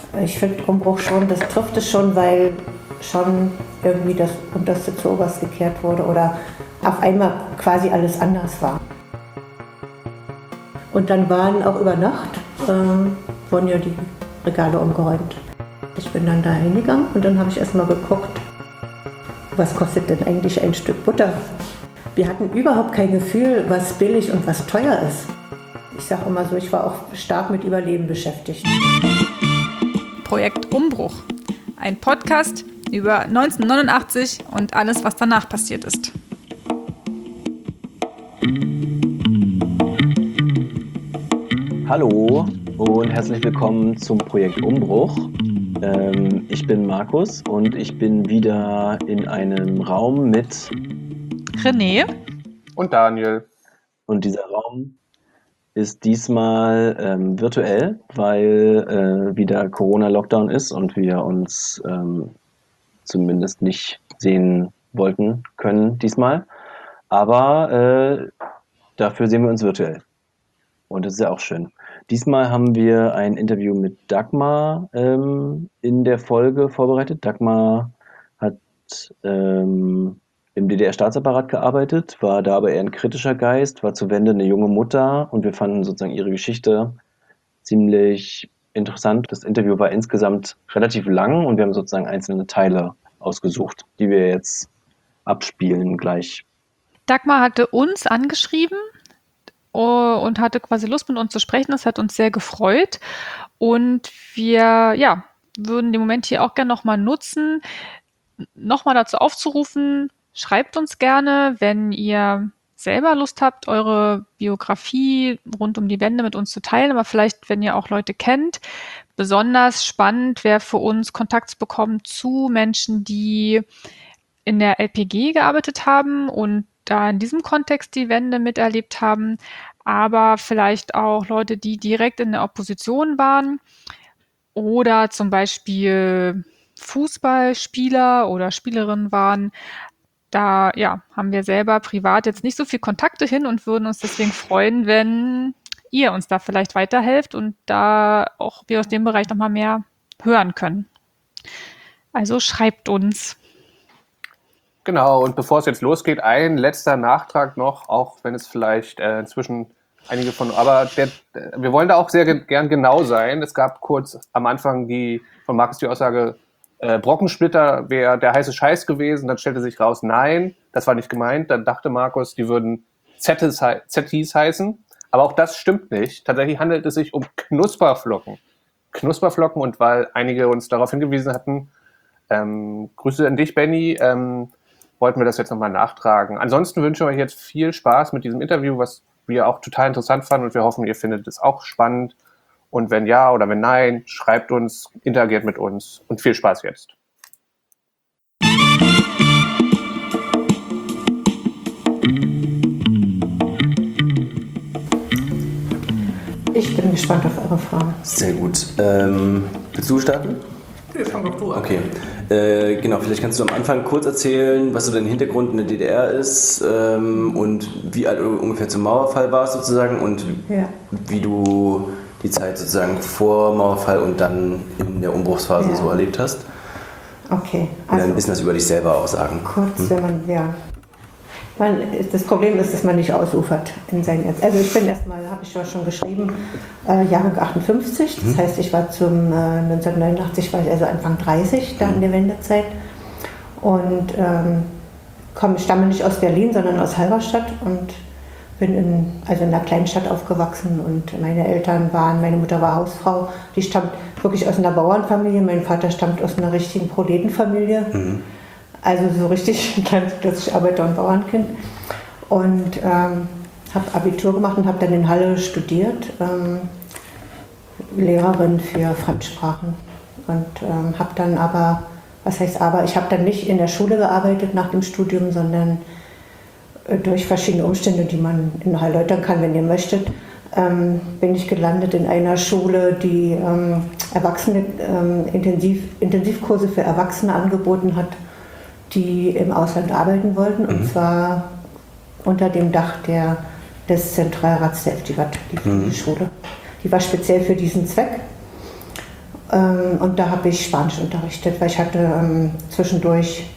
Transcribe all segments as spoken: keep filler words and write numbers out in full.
Ich finde Umbruch schon, das trifft es schon, weil schon irgendwie das Unterste zu Oberst gekehrt wurde oder auf einmal quasi alles anders war. Und dann waren auch über Nacht, äh, wurden ja die Regale umgeräumt. Ich bin dann da hingegangen und dann habe ich erstmal geguckt, was kostet denn eigentlich ein Stück Butter? Wir hatten überhaupt kein Gefühl, was billig und was teuer ist. Ich sage immer so, ich war auch stark mit Überleben beschäftigt. Projekt Umbruch, ein Podcast über neunzehnhundertneunundachtzig und alles, was danach passiert ist. Hallo und herzlich willkommen zum Projekt Umbruch. Ähm, ich bin Markus und ich bin wieder in einem Raum mit René und Daniel. Und dieser Raum ist diesmal ähm, virtuell, weil äh, wieder Corona-Lockdown ist und wir uns ähm, zumindest nicht sehen wollten können diesmal. Aber äh, dafür sehen wir uns virtuell. Und das ist ja auch schön. Diesmal haben wir ein Interview mit Dagmar ähm, in der Folge vorbereitet. Dagmar hat ähm, im D D R-Staatsapparat gearbeitet, war da aber eher ein kritischer Geist, war zur Wende eine junge Mutter und wir fanden sozusagen ihre Geschichte ziemlich interessant. Das Interview war insgesamt relativ lang und wir haben sozusagen einzelne Teile ausgesucht, die wir jetzt abspielen gleich. Dagmar hatte uns angeschrieben und hatte quasi Lust, mit uns zu sprechen. Das hat uns sehr gefreut. Und wir ja, würden den Moment hier auch gerne nochmal nutzen, nochmal dazu aufzurufen, schreibt uns gerne, wenn ihr selber Lust habt, eure Biografie rund um die Wende mit uns zu teilen, aber vielleicht, wenn ihr auch Leute kennt. Besonders spannend wäre für uns, Kontakt zu bekommen zu Menschen, die in der L P G gearbeitet haben und da in diesem Kontext die Wende miterlebt haben, aber vielleicht auch Leute, die direkt in der Opposition waren oder zum Beispiel Fußballspieler oder Spielerinnen waren. Da ja, haben wir selber privat jetzt nicht so viel Kontakte hin und würden uns deswegen freuen, wenn ihr uns da vielleicht weiterhelft und da auch wir aus dem Bereich nochmal mehr hören können. Also schreibt uns. Genau, und bevor es jetzt losgeht, ein letzter Nachtrag noch, auch wenn es vielleicht äh, inzwischen einige von, aber der, wir wollen da auch sehr ge- gern genau sein. Es gab kurz am Anfang die von Markus die Aussage, äh, Brockensplitter wäre der heiße Scheiß gewesen, dann stellte sich raus, nein, das war nicht gemeint. Dann dachte Markus, die würden Zettis, Zettis heißen, aber auch das stimmt nicht. Tatsächlich handelt es sich um Knusperflocken. Knusperflocken und weil einige uns darauf hingewiesen hatten, ähm, Grüße an dich, Benny, ähm, wollten wir das jetzt nochmal nachtragen. Ansonsten wünschen wir euch jetzt viel Spaß mit diesem Interview, was wir auch total interessant fanden und wir hoffen, ihr findet es auch spannend. Und wenn ja oder wenn nein, schreibt uns, interagiert mit uns und viel Spaß jetzt. Ich bin gespannt auf eure Fragen. Sehr gut. Ähm, willst du starten? Okay, fang doch du an. Okay. Äh, genau, vielleicht kannst du am Anfang kurz erzählen, was so dein Hintergrund in der D D R ist ähm, und wie alt du ungefähr zum Mauerfall warst sozusagen und Ja. wie du die Zeit sozusagen vor Mauerfall und dann in der Umbruchsphase Ja. so erlebt hast. Okay, Und dann ein also bisschen was über dich selber auch sagen. kurz, wenn man, ja. Man, das Problem ist, dass man nicht ausufert in seinen Erz- Also ich bin erstmal, habe ich ja schon geschrieben, äh, Jahrgang achtundfünfzig. Das Mhm. heißt, ich war zum äh, neunzehnhundertneunundachtzig, war ich also Anfang dreißig, da in der Wendezeit. Und ähm, komme, stamme nicht aus Berlin, sondern aus Halberstadt und bin in, also in einer Kleinstadt aufgewachsen und meine Eltern waren, meine Mutter war Hausfrau, die stammt wirklich aus einer Bauernfamilie, mein Vater stammt aus einer richtigen Proletenfamilie. Mhm. Also so richtig klassisch Arbeiter- und Bauernkind. Und ähm, habe Abitur gemacht und habe dann in Halle studiert, ähm, Lehrerin für Fremdsprachen. Und ähm, habe dann aber, was heißt aber, ich habe dann nicht in der Schule gearbeitet nach dem Studium, sondern äh, durch verschiedene Umstände, die man erläutern kann, wenn ihr möchtet, ähm, bin ich gelandet in einer Schule, die ähm, Erwachsene, ähm, Intensiv, Intensivkurse für Erwachsene angeboten hat, die im Ausland arbeiten wollten, und mhm. zwar unter dem Dach der, des Zentralrats der F D W A T, die mhm. Schule. Die war speziell für diesen Zweck. Ähm, und da habe ich Spanisch unterrichtet, weil ich hatte ähm, zwischendurch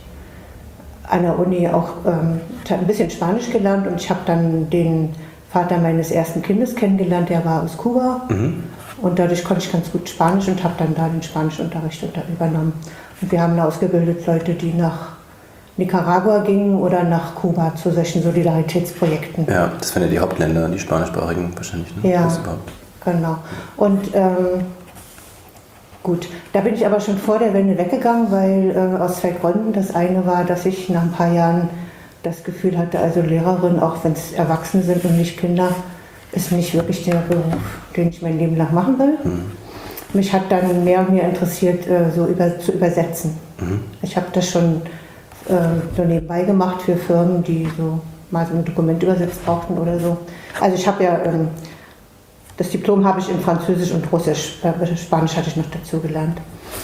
an der Uni auch ähm, ein bisschen Spanisch gelernt und ich habe dann den Vater meines ersten Kindes kennengelernt, der war aus Kuba. Mhm. Und dadurch konnte ich ganz gut Spanisch und habe dann da den Spanischunterricht übernommen. Und wir haben da ausgebildet Leute, die nach Nicaragua gingen oder nach Kuba zu solchen Solidaritätsprojekten. Ja, das waren ja die Hauptländer, die spanischsprachigen wahrscheinlich. Ne? Ja, genau. Und ähm, gut, da bin ich aber schon vor der Wende weggegangen, weil äh, aus zwei Gründen. Das eine war, dass ich nach ein paar Jahren das Gefühl hatte, also Lehrerin, auch wenn es Erwachsene sind und nicht Kinder, ist nicht wirklich der Beruf, den ich mein Leben lang machen will. Mhm. Mich hat dann mehr und mehr interessiert, äh, so über, zu übersetzen. Mhm. Ich habe das schon äh, so nebenbei gemacht für Firmen, die so mal so ein Dokument übersetzt brauchten oder so. Also ich habe ja, ähm, das Diplom habe ich in Französisch und Russisch, äh, Spanisch hatte ich noch dazu gelernt.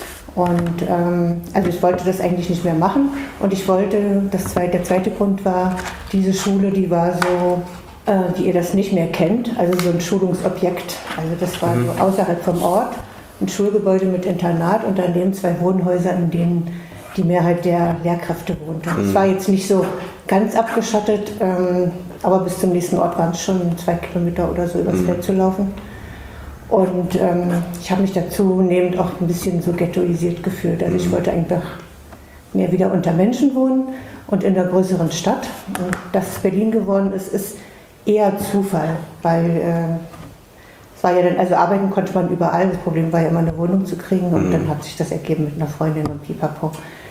Und ähm, also ich wollte das eigentlich nicht mehr machen und ich wollte, das zweite, der zweite Grund war, diese Schule, die war so, äh, die ihr das nicht mehr kennt, also so ein Schulungsobjekt. Also das war mhm. so außerhalb vom Ort, ein Schulgebäude mit Internat und daneben zwei Wohnhäuser, in denen die Mehrheit der Lehrkräfte wohnte. Es mhm. war jetzt nicht so ganz abgeschottet, ähm, aber bis zum nächsten Ort waren es schon zwei Kilometer oder so übers mhm. Feld zu laufen. Und ähm, ich habe mich dazu nehmend auch ein bisschen so ghettoisiert gefühlt. Also ich wollte einfach mehr wieder unter Menschen wohnen und in einer größeren Stadt. Und dass es Berlin geworden ist, ist eher Zufall, weil äh, es war ja dann, also arbeiten konnte man überall. Das Problem war ja immer eine Wohnung zu kriegen und mhm. dann hat sich das ergeben mit einer Freundin und Pipapo.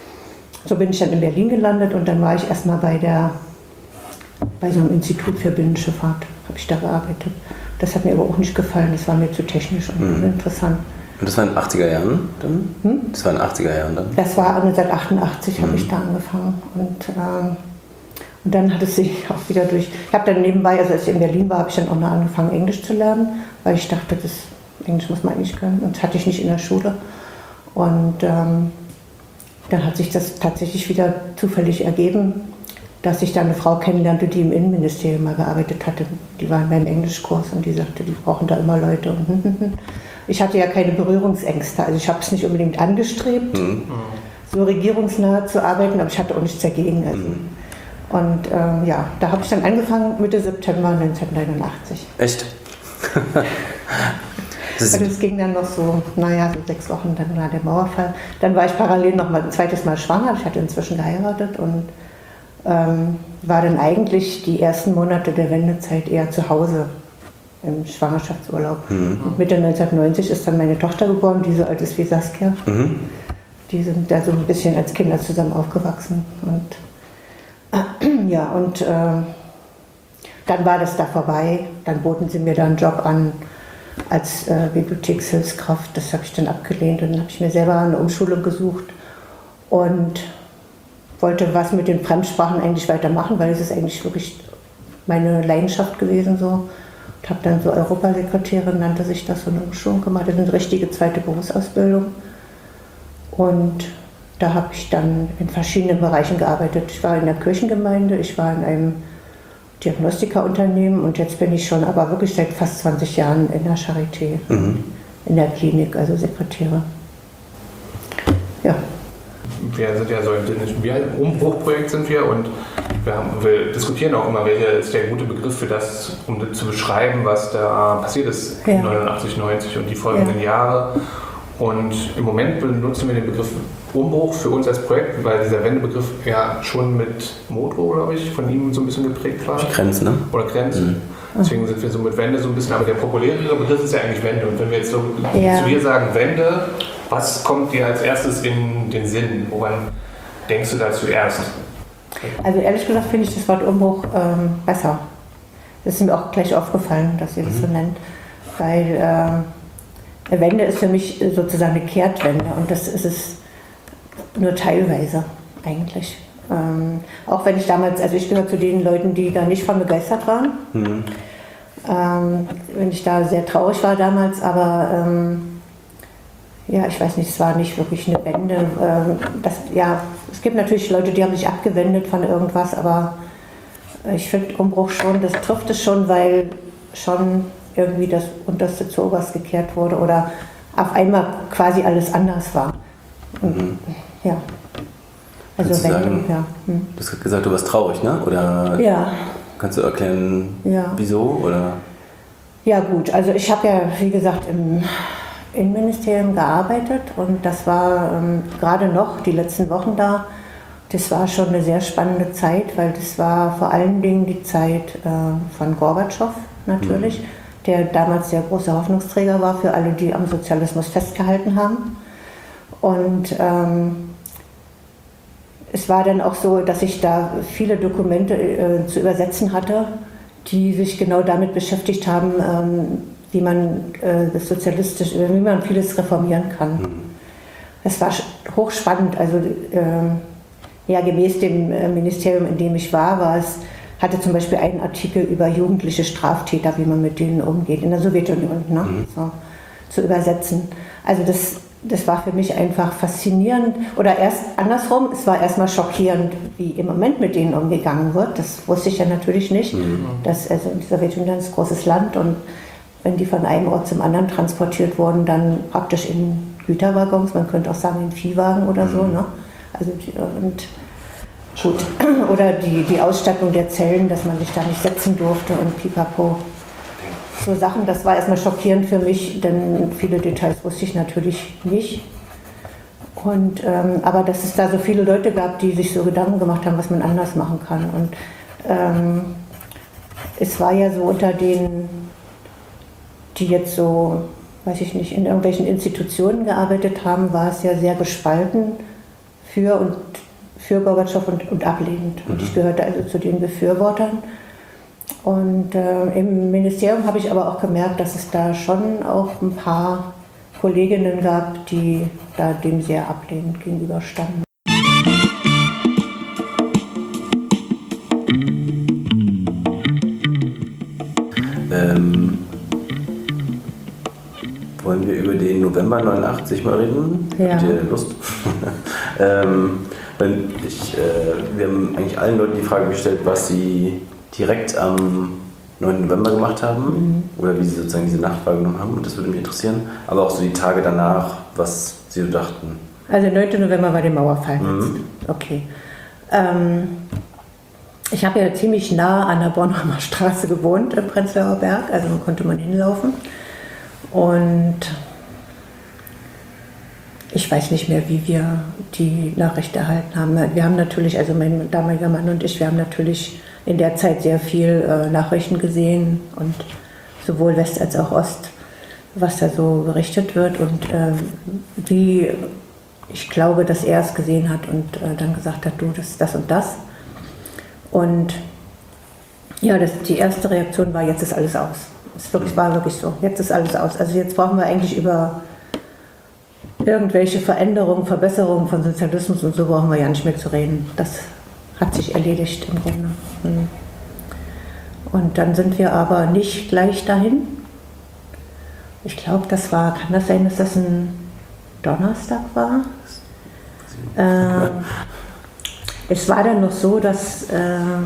So bin ich dann in Berlin gelandet und dann war ich erstmal bei der, bei so einem Institut für Binnenschifffahrt, habe ich da gearbeitet. Das hat mir aber auch nicht gefallen, das war mir zu technisch und mhm. interessant. Und das war in den achtziger Jahren dann? Hm? Das war in den achtziger Jahren dann? Das war neunzehnhundertachtundachtzig, mhm. habe ich da angefangen. Und, ähm, und dann hat es sich auch wieder durch... Ich habe dann nebenbei, also als ich in Berlin war, habe ich dann auch noch angefangen, Englisch zu lernen, weil ich dachte, das Englisch muss man eigentlich können. Und das hatte ich nicht in der Schule. Und ähm, dann hat sich das tatsächlich wieder zufällig ergeben, dass ich da eine Frau kennenlernte, die im Innenministerium mal gearbeitet hatte. Die war in meinem Englischkurs und die sagte, die brauchen da immer Leute. Und ich hatte ja keine Berührungsängste, also ich habe es nicht unbedingt angestrebt, mhm. so regierungsnah zu arbeiten, aber ich hatte auch nichts dagegen. Also. Mhm. Und ähm, ja, da habe ich dann angefangen, Mitte September neunzehnhundertneunundachtzig. Echt? Also es ging dann noch so, naja, so sechs Wochen, dann war der Mauerfall. Dann war ich parallel noch mal ein zweites Mal schwanger, ich hatte inzwischen geheiratet und ähm, war dann eigentlich die ersten Monate der Wendezeit eher zu Hause im Schwangerschaftsurlaub. Mhm. Und Mitte neunzehnhundertneunzig ist dann meine Tochter geboren, die so alt ist wie Saskia. Mhm. Die sind da so ein bisschen als Kinder zusammen aufgewachsen. Und äh, ja, und äh, dann war das da vorbei. Dann boten sie mir da einen Job an als äh, Bibliothekshilfskraft. Das habe ich dann abgelehnt und dann habe ich mir selber eine Umschulung gesucht und wollte was mit den Fremdsprachen eigentlich weitermachen, weil es ist eigentlich wirklich meine Leidenschaft gewesen so. Und habe dann so Europasekretärin, nannte sich das, so eine Umschulung gemacht. Das ist eine richtige zweite Berufsausbildung. Und da habe ich dann in verschiedenen Bereichen gearbeitet. Ich war in der Kirchengemeinde, ich war in einem Diagnostikerunternehmen und jetzt bin ich schon aber wirklich seit fast zwanzig Jahren in der Charité, mhm. in der Klinik, also Sekretäre. Ja. Wir sind ja so im Umbruchprojekt sind wir und wir, haben, wir diskutieren auch immer, welcher ist der gute Begriff für das, um zu beschreiben, was da passiert ist ja. neunundachtzig, neunzig und die folgenden ja. Jahre. Und im Moment benutzen wir den Begriff Umbruch für uns als Projekt, weil dieser Wendebegriff ja schon mit Motro, glaube ich, von ihm so ein bisschen geprägt war. Grenzen, ne? Oder Grenzen. Mhm. Deswegen sind wir so mit Wende so ein bisschen, aber der populärere Begriff ist ja eigentlich Wende. Und wenn wir jetzt so ja. zu dir sagen Wende, was kommt dir als erstes in den Sinn? Woran denkst du da zuerst? Also ehrlich gesagt finde ich das Wort Umbruch ähm, besser. Das ist mir auch gleich aufgefallen, dass ihr das mhm. so nennt. Weil äh, eine Wende ist für mich sozusagen eine Kehrtwende und das ist es nur teilweise eigentlich. Ähm, auch wenn ich damals, also ich gehöre zu den Leuten, die da nicht von begeistert waren. Mhm. Ähm, wenn ich da sehr traurig war damals, aber ähm, ja, ich weiß nicht, es war nicht wirklich eine Wende. Ähm, das, ja, es gibt natürlich Leute, die haben sich abgewendet von irgendwas, aber ich finde Umbruch schon, das trifft es schon, weil schon irgendwie das Unterste zu Oberst gekehrt wurde oder auf einmal quasi alles anders war. Und, Mhm. Ja. Also Kannst du wenn, sagen, ja. Hm. Du hast gesagt, du warst traurig, ne? Oder Ja. kannst du erklären, Ja. wieso? Oder? Ja gut, also ich habe ja, wie gesagt, im Innenministerium gearbeitet und das war ähm, gerade noch die letzten Wochen da. Das war schon eine sehr spannende Zeit, weil das war vor allen Dingen die Zeit äh, von Gorbatschow natürlich, mhm. der damals der große Hoffnungsträger war für alle, die am Sozialismus festgehalten haben. Und ähm, es war dann auch so, dass ich da viele Dokumente äh, zu übersetzen hatte, die sich genau damit beschäftigt haben, ähm, wie man äh, das sozialistisch, wie man vieles reformieren kann. Es war hochspannend. Also äh, ja, gemäß dem äh, Ministerium, in dem ich war, war es, hatte zum Beispiel einen Artikel über jugendliche Straftäter, wie man mit denen umgeht in der Sowjetunion, ne? Mhm. So, zu übersetzen. Also das Das war für mich einfach faszinierend oder erst andersrum, es war erstmal schockierend, wie im Moment mit denen umgegangen wird. Das wusste ich ja natürlich nicht. Mhm. Das, also die Sowjetunion ist ein großes Land und wenn die von einem Ort zum anderen transportiert wurden, dann praktisch in Güterwaggons, man könnte auch sagen in Viehwagen oder mhm. so. Ne? Also die, und gut. Oder die, die Ausstattung der Zellen, dass man sich da nicht setzen durfte und pipapo. So Sachen, das war erstmal schockierend für mich, denn viele Details wusste ich natürlich nicht. Und, ähm, aber dass es da so viele Leute gab, die sich so Gedanken gemacht haben, was man anders machen kann. Und ähm, es war ja so unter denen, die jetzt so, weiß ich nicht, in irgendwelchen Institutionen gearbeitet haben, war es ja sehr gespalten für, und, für Gorbatschow und, und ablehnend. Und ich gehörte also zu den Befürwortern. Und äh, im Ministerium habe ich aber auch gemerkt, dass es da schon auch ein paar Kolleginnen gab, die da dem sehr ablehnend gegenüberstanden. Ähm, wollen wir über den November neunundachtzig mal reden? Ja. Habt ihr Lust? ähm, wenn ich, äh, wir haben eigentlich allen Leuten die Frage gestellt, was sie direkt am neunten November gemacht haben mhm. oder wie sie sozusagen diese Nacht wahrgenommen haben, und das würde mich interessieren, aber auch so die Tage danach, was sie so dachten. Also neunten November war der Mauerfall. Mhm. Okay. Ähm, ich habe ja ziemlich nah an der Bornholmer Straße gewohnt im Prenzlauer Berg, also da konnte man hinlaufen und ich weiß nicht mehr, wie wir die Nachricht erhalten haben. Wir haben natürlich, also mein damaliger Mann und ich, wir haben natürlich in der Zeit sehr viel äh, Nachrichten gesehen und sowohl West als auch Ost, was da so berichtet wird und äh, wie ich glaube, dass er es gesehen hat und äh, dann gesagt hat, du, das ist das und das. Und ja, das, die erste Reaktion war, jetzt ist alles aus. Es wirklich, war wirklich so, jetzt ist alles aus. Also jetzt brauchen wir eigentlich über irgendwelche Veränderungen, Verbesserungen von Sozialismus und so brauchen wir ja nicht mehr zu reden. Das hat sich erledigt im Grunde. Und dann sind wir aber nicht gleich dahin. Ich glaube, das war, kann das sein, dass das ein Donnerstag war? Äh, es war dann noch so, dass äh,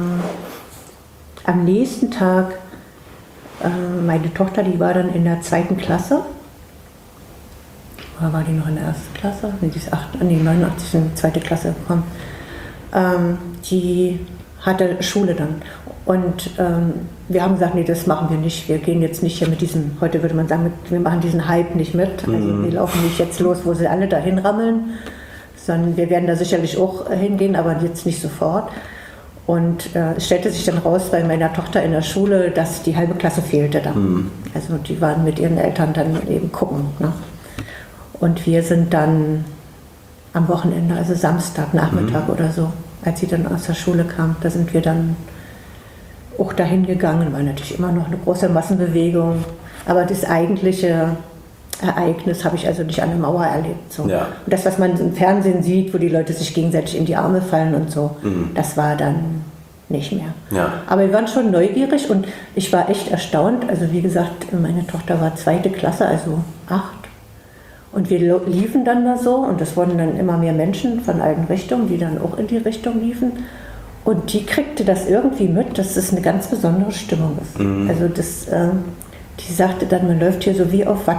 am nächsten Tag äh, meine Tochter, die war dann in der zweiten Klasse. Oder war die noch in der ersten Klasse? Nee, die ist acht, nee, neunundachtzig in die zweite Klasse gekommen. Ähm, die hatte Schule dann. Und ähm, wir haben gesagt, nee, das machen wir nicht. Wir gehen jetzt nicht hier mit diesem, heute würde man sagen, mit, wir machen diesen Hype nicht mit. Also mhm. wir laufen nicht jetzt los, wo sie alle dahin rammeln, sondern wir werden da sicherlich auch hingehen, aber jetzt nicht sofort. Und äh, es stellte sich dann raus bei meiner Tochter in der Schule, dass die halbe Klasse fehlte da. Mhm. Also die waren mit ihren Eltern dann eben gucken. Ne? Und wir sind dann am Wochenende, also Samstagnachmittag mhm. oder so, als sie dann aus der Schule kam, da sind wir dann auch dahin gegangen. War natürlich immer noch eine große Massenbewegung, aber das eigentliche Ereignis habe ich also nicht an der Mauer erlebt. So. Ja. Und das, was man im Fernsehen sieht, wo die Leute sich gegenseitig in die Arme fallen und so, mhm. das war dann nicht mehr. Ja. Aber wir waren schon neugierig und ich war echt erstaunt. Also wie gesagt, meine Tochter war zweite Klasse, also acht. Und wir liefen dann da so und es wurden dann immer mehr Menschen von allen Richtungen, die dann auch in die Richtung liefen. Und die kriegte das irgendwie mit, dass es eine ganz besondere Stimmung ist. Mhm. Also das, äh, die sagte dann, man läuft hier so wie auf Watte.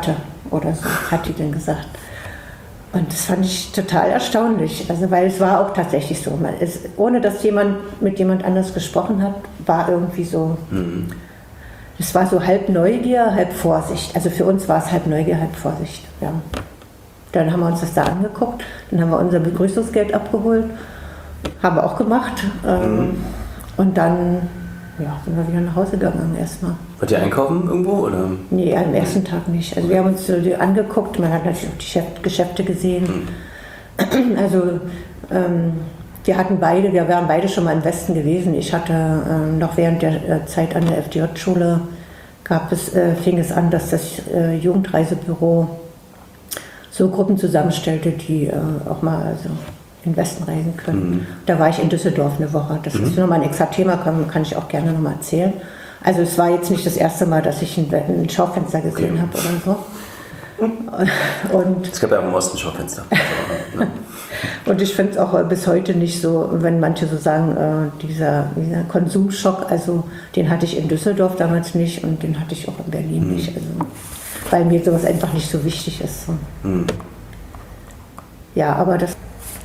oder so, hat die dann gesagt. Und das fand ich total erstaunlich, also weil es war auch tatsächlich so. Man ist, ohne dass jemand mit jemand anders gesprochen hat, war irgendwie so, mhm. es war so halb Neugier, halb Vorsicht. Also für uns war es halb Neugier, halb Vorsicht. Ja. Dann haben wir uns das da angeguckt, dann haben wir unser Begrüßungsgeld abgeholt, haben wir auch gemacht. Ähm, mhm. Und dann ja, sind wir wieder nach Hause gegangen erstmal. Wart ihr einkaufen irgendwo? Oder? Nee, am ersten Tag nicht. Also wir haben uns so angeguckt, man hat natürlich auch die Geschäfte gesehen. Mhm. Also ähm, wir hatten beide, wir waren beide schon mal im Westen gewesen. Ich hatte ähm, noch während der äh, Zeit an der F D J-Schule, gab es, äh, fing es an, dass das äh, Jugendreisebüro so Gruppen zusammenstellte, die äh, auch mal also in den Westen reisen können. Mhm. Da war ich in Düsseldorf eine Woche. Das mhm. ist nochmal ein extra Thema, kann, kann ich auch gerne nochmal erzählen. Also es war jetzt nicht das erste Mal, dass ich ein, ein Schaufenster gesehen okay. habe oder so. Und es gab ja auch im Osten Schaufenster. Und ich finde es auch bis heute nicht so, wenn manche so sagen, äh, dieser, dieser Konsumschock, also den hatte ich in Düsseldorf damals nicht und den hatte ich auch in Berlin mhm. nicht. Also, weil mir sowas einfach nicht so wichtig ist. So. Mhm. Ja, aber das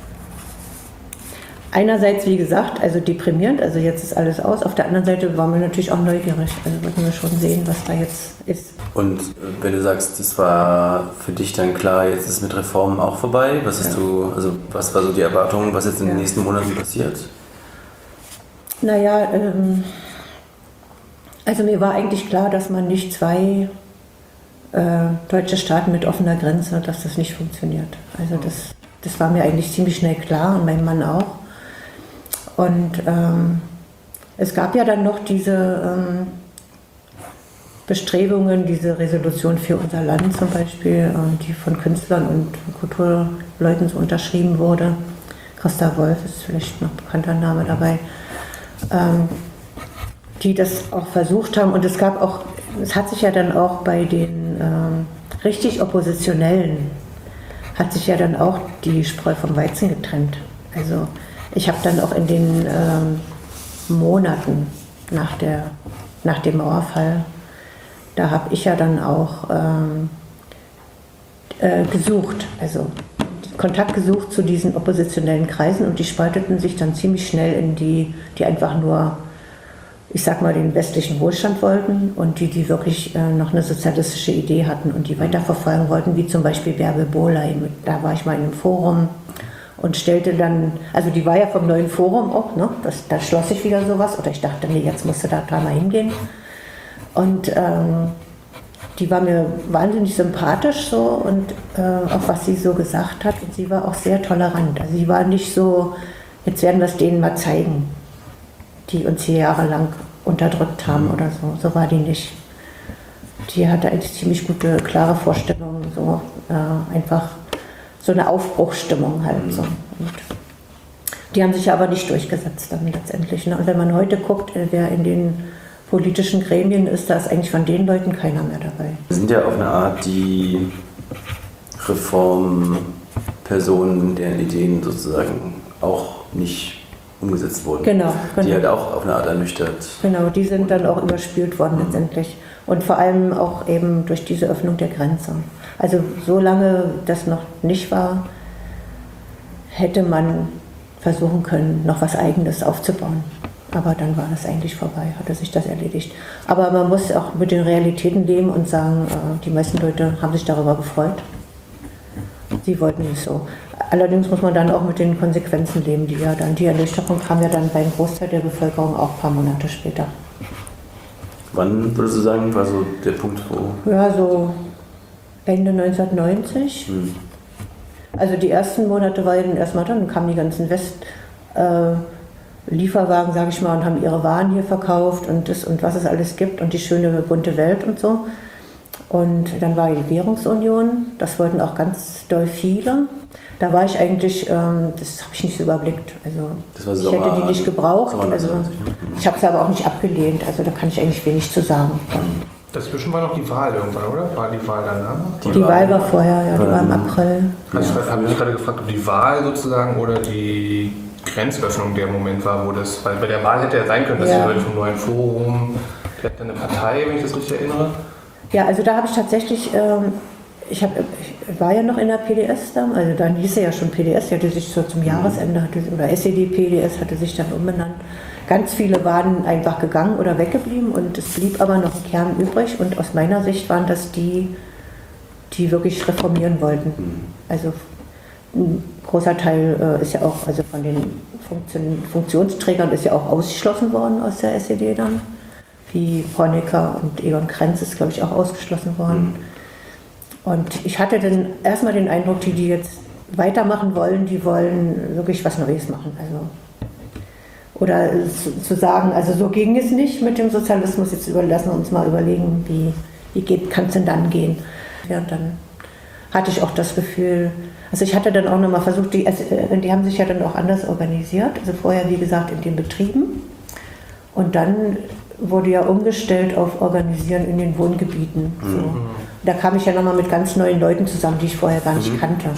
einerseits, wie gesagt, also deprimierend, also jetzt ist alles aus. Auf der anderen Seite waren wir natürlich auch neugierig. Also wollten wir schon sehen, was da jetzt ist. Und wenn du sagst, das war für dich dann klar, jetzt ist mit Reformen auch vorbei, was hast ja. du, also was war so die Erwartung, was jetzt in ja. den nächsten Monaten passiert? Naja, ähm, also mir war eigentlich klar, dass man nicht zwei äh, deutsche Staaten mit offener Grenze, dass das nicht funktioniert. Also das, das war mir eigentlich ziemlich schnell klar und meinem Mann auch. Und ähm, es gab ja dann noch diese ähm, Bestrebungen, diese Resolution für unser Land zum Beispiel, äh, die von Künstlern und Kulturleuten so unterschrieben wurde. Costa Wolf ist vielleicht noch ein bekannter Name dabei, ähm, die das auch versucht haben. Und es gab auch, es hat sich ja dann auch bei den ähm, richtig Oppositionellen, hat sich ja dann auch die Spreu vom Weizen getrennt. Also ich habe dann auch in den ähm, Monaten nach, der, nach dem Mauerfall, da habe ich ja dann auch ähm, äh, gesucht, also Kontakt gesucht zu diesen oppositionellen Kreisen und die spalteten sich dann ziemlich schnell in die, die einfach nur, ich sag mal, den westlichen Wohlstand wollten und die, die wirklich äh, noch eine sozialistische Idee hatten und die weiterverfolgen wollten, wie zum Beispiel Bärbel Bohley. Da war ich mal in einem Forum und stellte dann, also die war ja vom neuen Forum auch, ne? das, da schloss ich wieder sowas oder ich dachte, nee, jetzt musst du da dreimal hingehen. Und ähm, die war mir wahnsinnig sympathisch so und äh, auch was sie so gesagt hat und sie war auch sehr tolerant. Also sie war nicht so, jetzt werden wir es denen mal zeigen, die uns hier jahrelang unterdrückt haben oder so. So war die nicht. Die hatte eigentlich ziemlich gute, klare Vorstellungen, so äh, einfach so eine Aufbruchsstimmung halt so. Und die haben sich aber nicht durchgesetzt dann letztendlich. Ne? Und wenn man heute guckt, wer in den politischen Gremien ist, da ist eigentlich von den Leuten keiner mehr dabei. Wir sind ja auf eine Art die Reformpersonen, deren Ideen sozusagen auch nicht umgesetzt wurden. Genau, genau. Die halt auch auf eine Art ernüchtert. Genau, die sind dann auch überspült worden mhm. letztendlich. Und vor allem auch eben durch diese Öffnung der Grenze. Also solange das noch nicht war, hätte man versuchen können, noch was Eigenes aufzubauen. Aber dann war das eigentlich vorbei, hatte sich das erledigt. Aber man muss auch mit den Realitäten leben und sagen, die meisten Leute haben sich darüber gefreut. Sie wollten es so. Allerdings muss man dann auch mit den Konsequenzen leben, die ja dann, die Ernüchterung kam ja dann beim Großteil der Bevölkerung auch ein paar Monate später. Wann würdest du sagen, war so der Punkt, wo? Ja, so Ende neunzehnhundertneunzig. Hm. Also die ersten Monate waren erstmal dann, dann kamen die ganzen West... Äh, Lieferwagen, sage ich mal, und haben ihre Waren hier verkauft und das und was es alles gibt und die schöne bunte Welt und so. Und dann war die Währungsunion, das wollten auch ganz doll viele. Da war ich eigentlich, ähm, das habe ich nicht so überblickt. Also ich Sommer, hätte die nicht gebraucht. Also, ich habe es aber auch nicht abgelehnt, also da kann ich eigentlich wenig zu sagen. Dazwischen war noch die Wahl irgendwann, oder? War die Wahl danach? Die, die Wahl war vorher, ja, die war im April. Also ich habe mich gerade gefragt, ob die Wahl sozusagen oder die Grenzöffnung der Moment war, wo das, weil bei der Wahl hätte ja sein können, dass ja. die Leute vom neuen Forum, die hat eine Partei, wenn ich das richtig erinnere. Ja, also da habe ich tatsächlich ähm, ich, hab, ich war ja noch in der P D S da, also dann hieß er ja schon P D S, die hatte sich so zum Jahresende, hatte, oder S E D P D S hatte sich dann umbenannt. Ganz viele waren einfach gegangen oder weggeblieben und es blieb aber noch ein Kern übrig und aus meiner Sicht waren das die, die wirklich reformieren wollten. Also ein großer Teil äh, ist ja auch, also von den Funktion, Funktionsträgern ist ja auch ausgeschlossen worden aus der S E D dann. Wie Honecker und Egon Krenz ist, glaube ich, auch ausgeschlossen worden. Mhm. Und ich hatte dann erstmal den Eindruck, die, die jetzt weitermachen wollen, die wollen wirklich was Neues machen. Also, oder zu, zu sagen, also so ging es nicht mit dem Sozialismus, jetzt lassen wir uns mal überlegen, wie, wie kann es denn dann gehen. Ja, und dann hatte ich auch das Gefühl, also ich hatte dann auch nochmal versucht, die, die haben sich ja dann auch anders organisiert, also vorher wie gesagt in den Betrieben und dann wurde ja umgestellt auf Organisieren in den Wohngebieten. So. Mhm. Da kam ich ja nochmal mit ganz neuen Leuten zusammen, die ich vorher gar nicht mhm. kannte.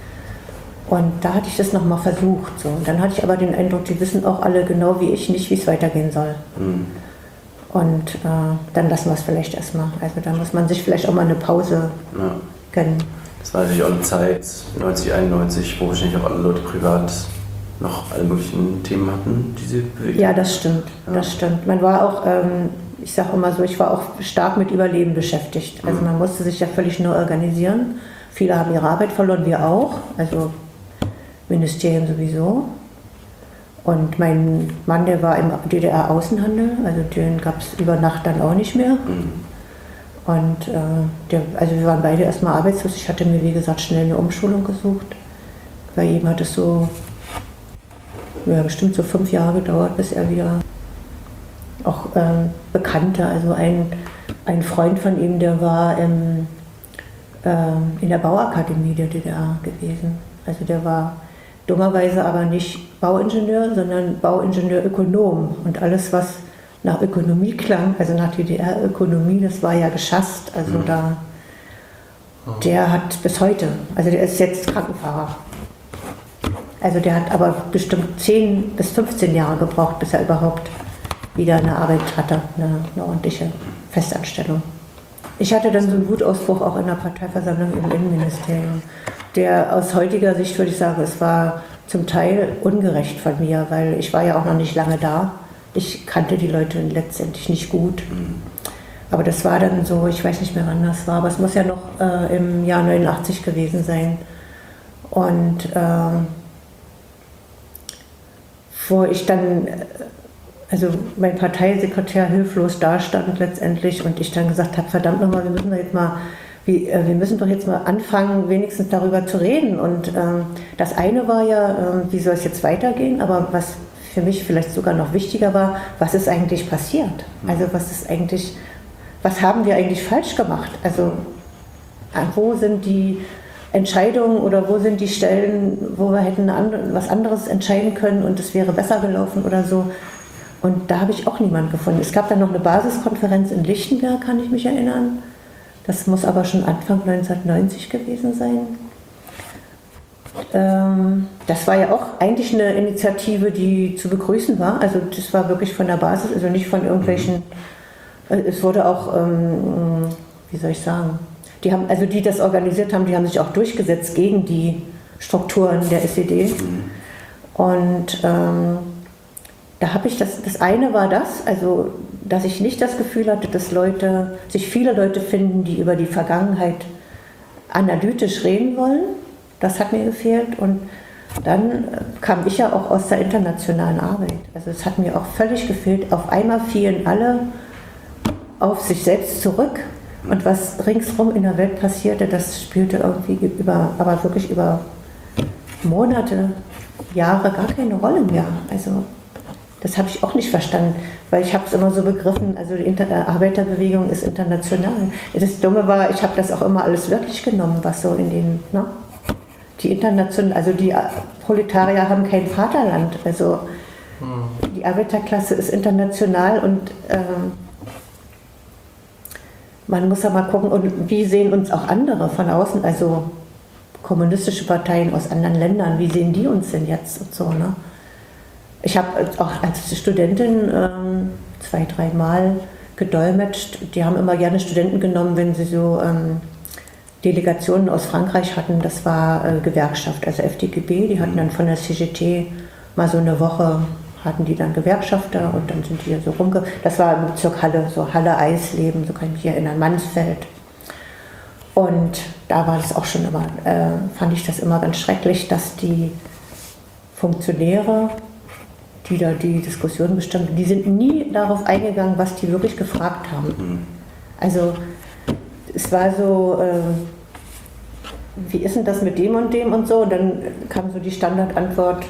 Und da hatte ich das nochmal versucht. So. Und dann hatte ich aber den Eindruck, die wissen auch alle genau wie ich nicht, wie es weitergehen soll. Mhm. Und äh, dann lassen wir es vielleicht erstmal. Also da muss man sich vielleicht auch mal eine Pause ja. gönnen. Das war natürlich auch eine Zeit, neunzig, einundneunzig, wo wahrscheinlich auch alle Leute privat noch alle möglichen Themen hatten, die sie bewegt. Ja, das stimmt, ja. das stimmt. Man war auch, ähm, ich sage immer so, ich war auch stark mit Überleben beschäftigt. Also mhm. man musste sich ja völlig neu organisieren. Viele haben ihre Arbeit verloren, wir auch, also Ministerien sowieso. Und mein Mann, der war im D D R-Außenhandel, also den gab es über Nacht dann auch nicht mehr. Mhm. Und äh, der, also wir waren beide erstmal arbeitslos. Ich hatte mir, wie gesagt, schnell eine Umschulung gesucht. Bei ihm hat es so, ja, bestimmt so fünf Jahre gedauert, bis er wieder auch ähm, Bekannte, also ein, ein Freund von ihm, der war im, ähm, in der Bauakademie der D D R gewesen. Also der war dummerweise aber nicht Bauingenieur, sondern Bauingenieurökonom. Und alles, was nach Ökonomie klang, also nach D D R-Ökonomie, das war ja geschasst. Also mhm. da, der hat bis heute, also der ist jetzt Krankenfahrer. Also der hat aber bestimmt zehn bis fünfzehn Jahre gebraucht, bis er überhaupt wieder eine Arbeit hatte, eine, eine ordentliche Festanstellung. Ich hatte dann so einen Wutausbruch auch in der Parteiversammlung im Innenministerium, der aus heutiger Sicht, würde ich sagen, es war zum Teil ungerecht von mir, weil ich war ja auch noch nicht lange da. Ich kannte die Leute letztendlich nicht gut. Aber das war dann so, ich weiß nicht mehr, wann das war, aber es muss ja noch äh, im Jahr neunundachtzig gewesen sein. Und äh, wo ich dann, also mein Parteisekretär hilflos dastand letztendlich und ich dann gesagt habe, verdammt nochmal, wir müssen doch jetzt mal, wie, äh, wir müssen doch jetzt mal anfangen, wenigstens darüber zu reden. Und ähm, das eine war ja, äh, wie soll es jetzt weitergehen, aber was für mich vielleicht sogar noch wichtiger war, was ist eigentlich passiert? Also was ist eigentlich, was haben wir eigentlich falsch gemacht? Also wo sind die Entscheidungen oder wo sind die Stellen, wo wir hätten was anderes entscheiden können und es wäre besser gelaufen oder so. Und da habe ich auch niemanden gefunden. Es gab dann noch eine Basiskonferenz in Lichtenberg, kann ich mich erinnern. Das muss aber schon Anfang neunzehnhundertneunzig gewesen sein. Ähm, das war ja auch eigentlich eine Initiative, die zu begrüßen war. Also das war wirklich von der Basis, also nicht von irgendwelchen, es wurde auch, ähm, wie soll ich sagen, die haben, also die das organisiert haben, die haben sich auch durchgesetzt gegen die Strukturen der S E D. Und ähm, da habe ich das, das eine war das, also dass ich nicht das Gefühl hatte, dass Leute, sich viele Leute finden, die über die Vergangenheit analytisch reden wollen. Das hat mir gefehlt. Und dann kam ich ja auch aus der internationalen Arbeit. Also es hat mir auch völlig gefehlt. Auf einmal fielen alle auf sich selbst zurück. Und was ringsrum in der Welt passierte, das spielte irgendwie über, aber wirklich über Monate, Jahre gar keine Rolle mehr. Also das habe ich auch nicht verstanden, weil ich habe es immer so begriffen, also die Inter- Arbeiterbewegung ist international. Das Dumme war, ich habe das auch immer alles wörtlich genommen, was so in den, ne? Die international, also die Proletarier haben kein Vaterland, also die Arbeiterklasse ist international und ähm, man muss ja mal gucken, und wie sehen uns auch andere von außen, also kommunistische Parteien aus anderen Ländern, wie sehen die uns denn jetzt und so, ne? Ich habe auch als Studentin ähm, zwei, dreimal gedolmetscht. Die haben immer gerne Studenten genommen, wenn sie so ähm, Delegationen aus Frankreich hatten, das war äh, Gewerkschaft, also F D G B, die hatten dann von der C G T mal so eine Woche, hatten die dann Gewerkschafter und dann sind die so rumge... Das war im Bezirk Halle, so Halle Eisleben, so kann ich mich erinnern, Mansfeld. Und da war das auch schon immer, äh, fand ich das immer ganz schrecklich, dass die Funktionäre, die da die Diskussion bestimmt, die sind nie darauf eingegangen, was die wirklich gefragt haben. Also es war so, äh, wie ist denn das mit dem und dem und so? Und dann kam so die Standardantwort,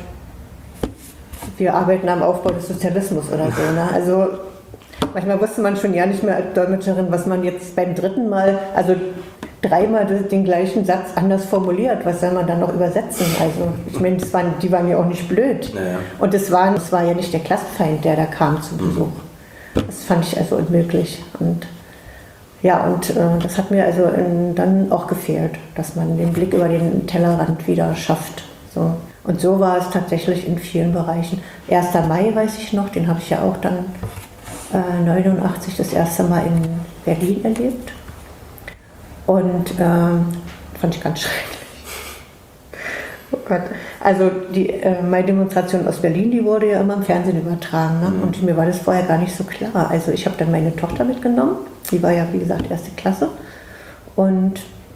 wir arbeiten am Aufbau des Sozialismus oder so. Ne? Also manchmal wusste man schon ja nicht mehr als Dolmetscherin, was man jetzt beim dritten Mal, also dreimal den gleichen Satz anders formuliert, was soll man dann noch übersetzen? Also ich meine, das waren, die waren ja auch nicht blöd. Naja. Und es war, es war ja nicht der Klassenfeind, der da kam zu Besuch. Das fand ich also unmöglich. Und ja, und äh, das hat mir also in, dann auch gefehlt, dass man den Blick über den Tellerrand wieder schafft. So. Und so war es tatsächlich in vielen Bereichen. erster Mai weiß ich noch, den habe ich ja auch dann äh, neunundachtzig das erste Mal in Berlin erlebt. Und ähm, fand ich ganz schrecklich. Oh Gott. Also die äh, Mai-Demonstration aus Berlin, die wurde ja immer im Fernsehen übertragen. Ne? Mhm. Und mir war das vorher gar nicht so klar. Also ich habe dann meine Tochter mitgenommen. Die war ja, wie gesagt, erste Klasse. Und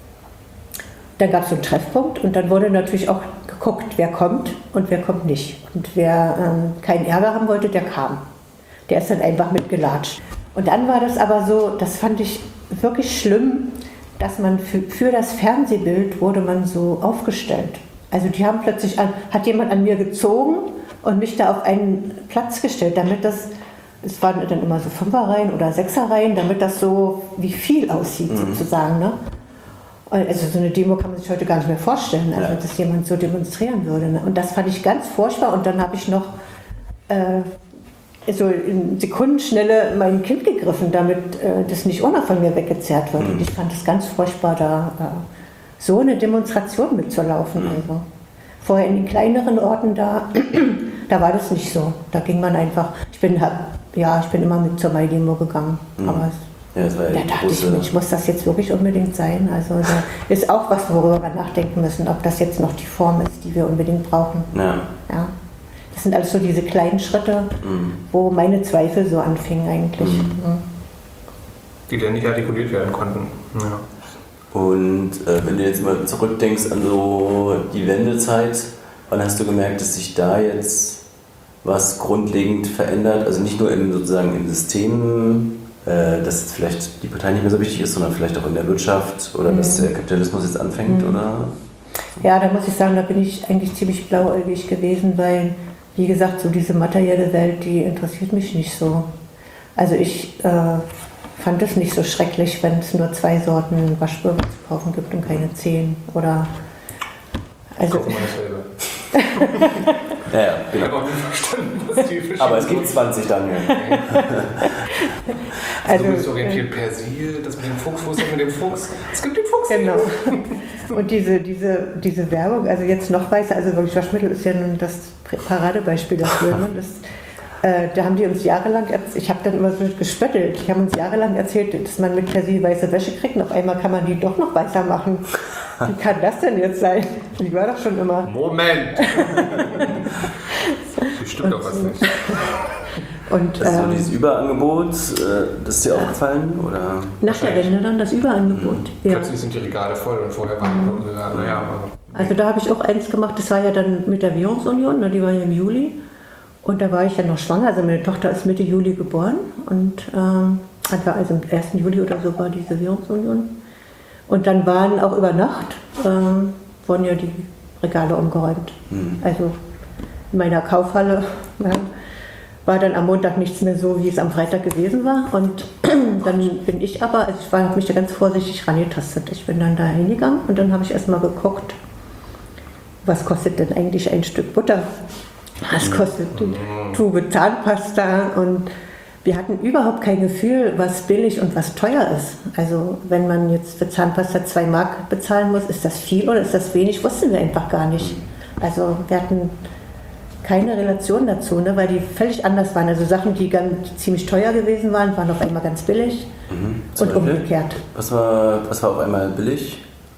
dann gab es so einen Treffpunkt. Und dann wurde natürlich auch geguckt, wer kommt und wer kommt nicht. Und wer ähm, keinen Ärger haben wollte, der kam. Der ist dann einfach mitgelatscht. Und dann war das aber so, das fand ich wirklich schlimm, dass man für, für das Fernsehbild wurde man so aufgestellt. Also die haben plötzlich, an, hat jemand an mir gezogen und mich da auf einen Platz gestellt, damit das, es waren dann immer so Fünferreihen oder Sechserreihen, damit das so wie viel aussieht mhm. sozusagen. Ne? Also so eine Demo kann man sich heute gar nicht mehr vorstellen, also ja. dass jemand so demonstrieren würde. Ne? Und das fand ich ganz furchtbar und dann habe ich noch äh, so in Sekundenschnelle mein Kind gegriffen, damit äh, das nicht auch noch von mir weggezerrt wird. Mhm. Und ich fand es ganz furchtbar, da äh, so eine Demonstration mitzulaufen. Mhm. Also. Vorher in den kleineren Orten, da, da war das nicht so. Da ging man einfach, ich bin, ja, ich bin immer mit zur Mai-Demo gegangen. Mhm. Aber es, ja, das war ja da dachte ich, Mensch, muss das jetzt wirklich unbedingt sein? Also da ist auch was, worüber wir nachdenken müssen, ob das jetzt noch die Form ist, die wir unbedingt brauchen. Ja. Ja. Das sind alles so diese kleinen Schritte, mhm. wo meine Zweifel so anfingen eigentlich. Mhm. Mhm. Die dann nicht artikuliert werden konnten. Ja. Und äh, wenn du jetzt mal zurückdenkst an so die Wendezeit, wann hast du gemerkt, dass sich da jetzt was grundlegend verändert? Also nicht nur im, sozusagen im System, äh, dass jetzt vielleicht die Partei nicht mehr so wichtig ist, sondern vielleicht auch in der Wirtschaft oder mhm. dass der Kapitalismus jetzt anfängt, mhm. oder? Ja, da muss ich sagen, da bin ich eigentlich ziemlich blauäugig gewesen, weil, wie gesagt, so diese materielle Welt, die interessiert mich nicht so. Also ich äh, fand es nicht so schrecklich, wenn es nur zwei Sorten Waschpulver zu kaufen gibt und keine zehn. Oder also guck mal dasselbe. Ja, ja, ich habe auch nicht verstanden, was die verschiedenen... Aber es gibt zwanzig dann. Also, du bist orientiert Persil, das mit dem Fuchs, wo ist das mit dem Fuchs? Es gibt den Fuchs. Genau. Und diese, diese, diese Werbung, also jetzt noch weißer, also wirklich Waschmittel ist ja nun das Paradebeispiel dafür. Ne? Das, äh, da haben die uns jahrelang, ich habe dann immer so gespöttelt, die haben uns jahrelang erzählt, dass man mit Persil weiße Wäsche kriegt und auf einmal kann man die doch noch weißer machen. Wie kann das denn jetzt sein? Die war doch schon immer... Moment! Die stimmt doch was nicht. Und, also ähm, dieses Überangebot, das ist dir ja. aufgefallen? Oder? Nach der Wende dann das Überangebot. Mhm. Ja. Plötzlich sind die Regale voll und vorher waren mhm. die Regale, naja. Also da habe ich auch eins gemacht, das war ja dann mit der Währungsunion, die war ja im Juli. Und da war ich ja noch schwanger, also meine Tochter ist Mitte Juli geboren. Und ähm, also am ersten Juli oder so war diese Währungsunion. Und dann waren auch über Nacht, ähm, wurden ja die Regale umgeräumt. Mhm. Also in meiner Kaufhalle ja, war dann am Montag nichts mehr so, wie es am Freitag gewesen war. Und dann bin ich aber, also ich habe mich da ganz vorsichtig rangetastet. Ich bin dann da hingegangen und dann habe ich erstmal geguckt, was kostet denn eigentlich ein Stück Butter? Was kostet die Tube Zahnpasta? Und wir hatten überhaupt kein Gefühl, was billig und was teuer ist. Also wenn man jetzt für Zahnpasta zwei Mark bezahlen muss, ist das viel oder ist das wenig, wussten wir einfach gar nicht. Also wir hatten keine Relation dazu, ne, weil die völlig anders waren. Also Sachen, die ganz ziemlich teuer gewesen waren, waren auf einmal ganz billig mhm. und umgekehrt. Was war, was war auf einmal billig?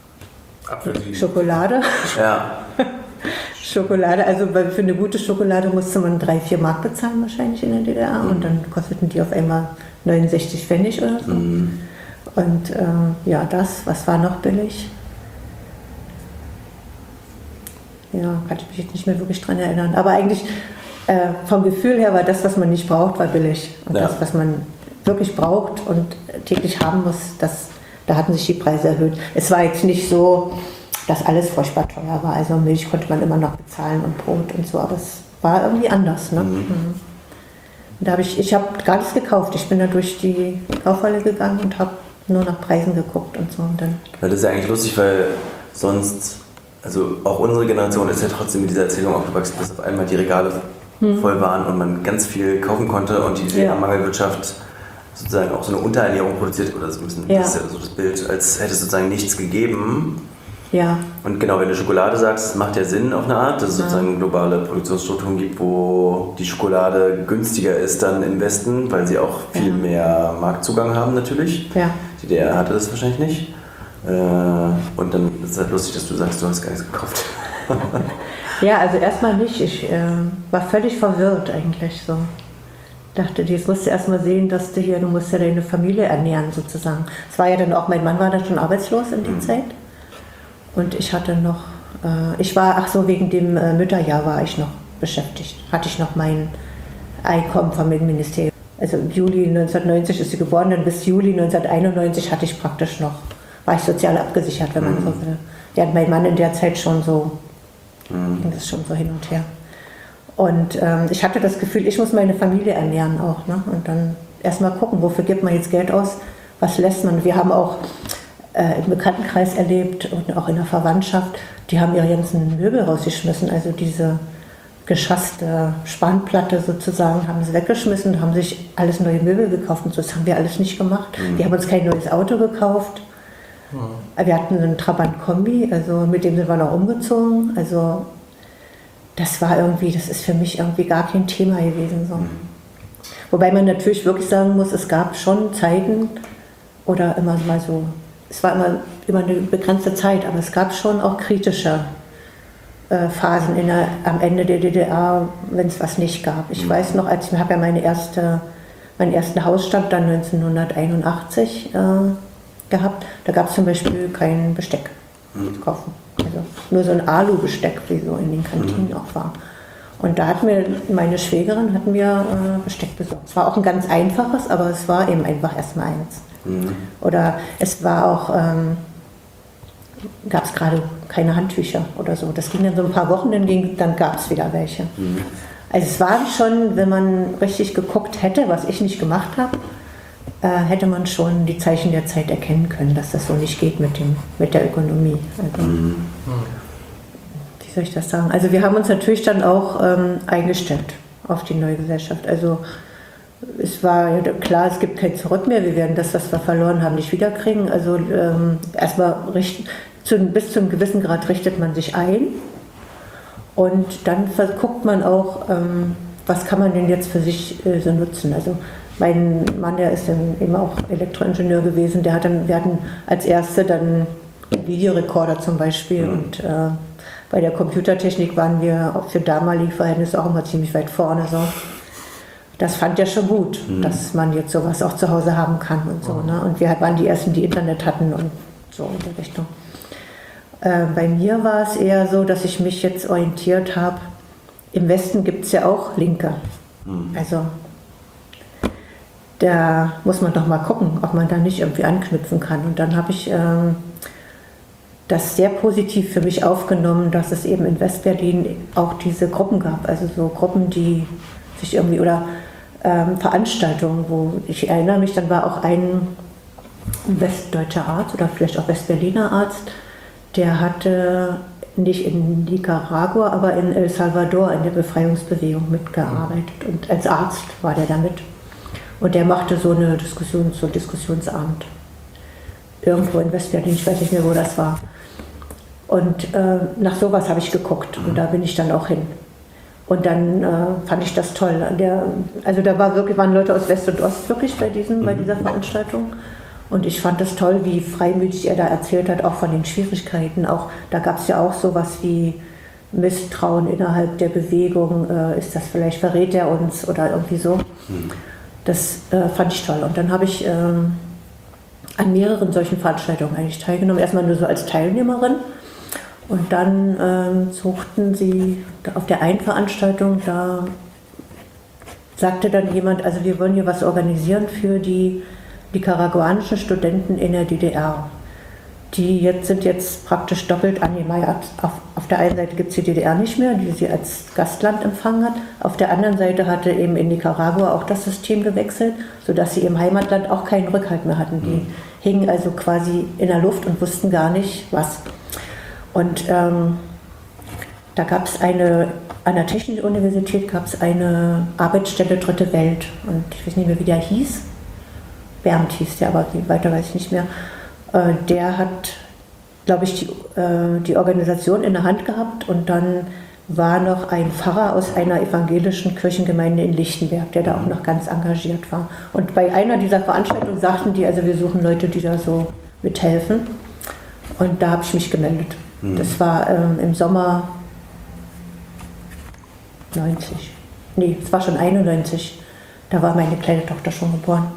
Apfelsinen. Schokolade. Ja. Schokolade, also bei- für eine gute Schokolade musste man drei, vier Mark bezahlen wahrscheinlich in der D D R und dann kosteten die auf einmal neunundsechzig Pfennig oder so. Mhm. Und äh, ja, das, was war noch billig? Ja, kann ich mich jetzt nicht mehr wirklich dran erinnern. Aber eigentlich äh, vom Gefühl her war das, was man nicht braucht, war billig. Und Ja. das, was man wirklich braucht und täglich haben muss, das, da hatten sich die Preise erhöht. Es war jetzt nicht so, dass alles furchtbar teuer war. Also Milch konnte man immer noch bezahlen und Brot und so, aber es war irgendwie anders. Ne? Mhm. Mhm. Da habe ich, ich habe gar nichts gekauft. Ich bin da durch die Kaufhalle gegangen und habe nur nach Preisen geguckt und so. Und dann Ja, das ist ja eigentlich lustig, weil sonst, also auch unsere Generation ist ja trotzdem mit dieser Erzählung aufgewachsen, dass auf einmal die Regale hm. voll waren und man ganz viel kaufen konnte und die Ja. Mangelwirtschaft sozusagen auch so eine Unterernährung produziert, oder das, müssen, Ja. das ist ja so das Bild, als hätte es sozusagen nichts gegeben. ja, Und genau, wenn du Schokolade sagst, das macht ja Sinn auf eine Art, dass es sozusagen globale Produktionsstrukturen gibt, wo die Schokolade günstiger ist dann im Westen, weil sie auch viel Ja. mehr Marktzugang haben natürlich. ja. Die D D R hatte das wahrscheinlich nicht. Äh, Und dann ist es halt lustig, dass du sagst, du hast gar nichts gekauft. Ja, also erstmal nicht. Ich äh, war völlig verwirrt eigentlich so. Dachte, jetzt musst du erstmal sehen, dass du hier, du musst ja deine Familie ernähren sozusagen. Es war ja dann auch, mein Mann war dann schon arbeitslos in der Zeit. Und ich hatte noch, äh, ich war, ach so, wegen dem äh, Mütterjahr war ich noch beschäftigt. Hatte ich noch mein Einkommen vom Ministerium. Also im Juli neunzehnhundertneunzig ist sie geboren, dann bis Juli neunzehnhunderteinundneunzig hatte ich praktisch noch, war ich sozial abgesichert, wenn man so will. Ja, mein Mann in der Zeit schon so, ging das schon so hin und her. Und ähm, ich hatte das Gefühl, ich muss meine Familie ernähren auch. Ne? Und dann erstmal gucken, wofür gibt man jetzt Geld aus, was lässt man. Wir haben auch äh, im Bekanntenkreis erlebt und auch in der Verwandtschaft, die haben ihre ganzen Möbel rausgeschmissen, also diese geschasste Spanplatte sozusagen, haben sie weggeschmissen, haben sich alles neue Möbel gekauft und so. Das haben wir alles nicht gemacht. Mhm. Wir haben uns kein neues Auto gekauft. Mhm. Wir hatten einen Trabant-Kombi, also mit dem sind wir noch umgezogen. Also das war irgendwie, das ist für mich irgendwie gar kein Thema gewesen. So. Mhm. Wobei man natürlich wirklich sagen muss, es gab schon Zeiten oder immer mal so, es war immer, immer eine begrenzte Zeit, aber es gab schon auch kritische Phasen in der, am Ende der D D R, wenn es was nicht gab. Ich mhm. weiß noch, als ich habe ja meine erste, meinen ersten Hausstand dann neunzehnhunderteinundachtzig äh, gehabt. Da gab es zum Beispiel kein Besteck mhm. zu kaufen. Also nur so ein Alu-Besteck, wie so in den Kantinen mhm. auch war. Und da hat mir meine Schwägerin hat mir äh, Besteck besorgt. Es war auch ein ganz einfaches, aber es war eben einfach erstmal eins. Mhm. Oder es war auch ähm, gab es gerade keine Handtücher oder so. Das ging dann so ein paar Wochen, dann, ging, dann gab es wieder welche. Mhm. Also es war schon, wenn man richtig geguckt hätte, was ich nicht gemacht habe, äh, hätte man schon die Zeichen der Zeit erkennen können, dass das so nicht geht mit, dem, mit der Ökonomie. Also, mhm. Wie soll ich das sagen? Also wir haben uns natürlich dann auch ähm, eingestellt auf die neue Gesellschaft. Also es war ja klar, es gibt kein Zurück mehr. Wir werden das, was wir verloren haben, nicht wiederkriegen. Also ähm, erstmal richten, zu, bis zu einem gewissen Grad richtet man sich ein. Und dann guckt man auch, ähm, was kann man denn jetzt für sich äh, so nutzen. Also mein Mann, der ist dann eben auch Elektroingenieur gewesen, der hat dann, wir hatten als Erste dann einen Videorekorder zum Beispiel. Mhm. Und äh, bei der Computertechnik waren wir auch für damalige Verhältnisse auch immer ziemlich weit vorne. So. Das fand er schon gut, mhm. dass man jetzt sowas auch zu Hause haben kann und so. Ne? Und wir waren die Ersten, die Internet hatten und so in der Richtung. Äh, bei mir war es eher so, dass ich mich jetzt orientiert habe. Im Westen gibt es ja auch Linke. Mhm. Also da muss man doch mal gucken, ob man da nicht irgendwie anknüpfen kann. Und dann habe ich ähm, das sehr positiv für mich aufgenommen, dass es eben in Westberlin auch diese Gruppen gab. Also so Gruppen, die sich irgendwie, oder ähm, Veranstaltungen, wo ich erinnere mich, dann war auch ein westdeutscher Arzt oder vielleicht auch Westberliner Arzt, der hatte nicht in Nicaragua, aber in El Salvador in der Befreiungsbewegung mitgearbeitet und als Arzt war der damit. Und der machte so eine Diskussion, so einen Diskussionsabend. Irgendwo in Westberlin, ich weiß nicht mehr, wo das war. Und äh, nach sowas habe ich geguckt und da bin ich dann auch hin. Und dann äh, fand ich das toll. Der, also da war wirklich, waren Leute aus West und Ost wirklich bei, diesem, bei dieser Veranstaltung. Und ich fand es toll, wie freimütig er da erzählt hat, auch von den Schwierigkeiten. Auch, da gab es ja auch sowas wie Misstrauen innerhalb der Bewegung. Äh, ist das vielleicht, verrät er uns oder irgendwie so. Mhm. Das äh, fand ich toll. Und dann habe ich ähm, an mehreren solchen Veranstaltungen eigentlich teilgenommen. Erstmal nur so als Teilnehmerin. Und dann ähm, suchten sie auf der einen Veranstaltung, da sagte dann jemand, also wir wollen hier was organisieren für die nicaraguanischen Studenten in der D D R. Die jetzt sind jetzt praktisch doppelt angemeiert. Auf, auf der einen Seite gibt es die D D R nicht mehr, die sie als Gastland empfangen hat. Auf der anderen Seite hatte eben in Nicaragua auch das System gewechselt, sodass sie im Heimatland auch keinen Rückhalt mehr hatten. Die hingen also quasi in der Luft und wussten gar nicht, was. Und ähm, da gab es eine, an der Technischen Universität gab es eine Arbeitsstelle Dritte Welt. Und ich weiß nicht mehr, wie der hieß. Bernd hieß der, aber weiter weiß ich nicht mehr. Äh, der hat, glaube ich, die, äh, die Organisation in der Hand gehabt und dann war noch ein Pfarrer aus einer evangelischen Kirchengemeinde in Lichtenberg, der da auch noch ganz engagiert war. Und bei einer dieser Veranstaltungen sagten die, also wir suchen Leute, die da so mithelfen. Und da habe ich mich gemeldet. Mhm. Das war ähm, im Sommer neunzig. Nee, es war schon einundneunzig. Da war meine kleine Tochter schon geboren.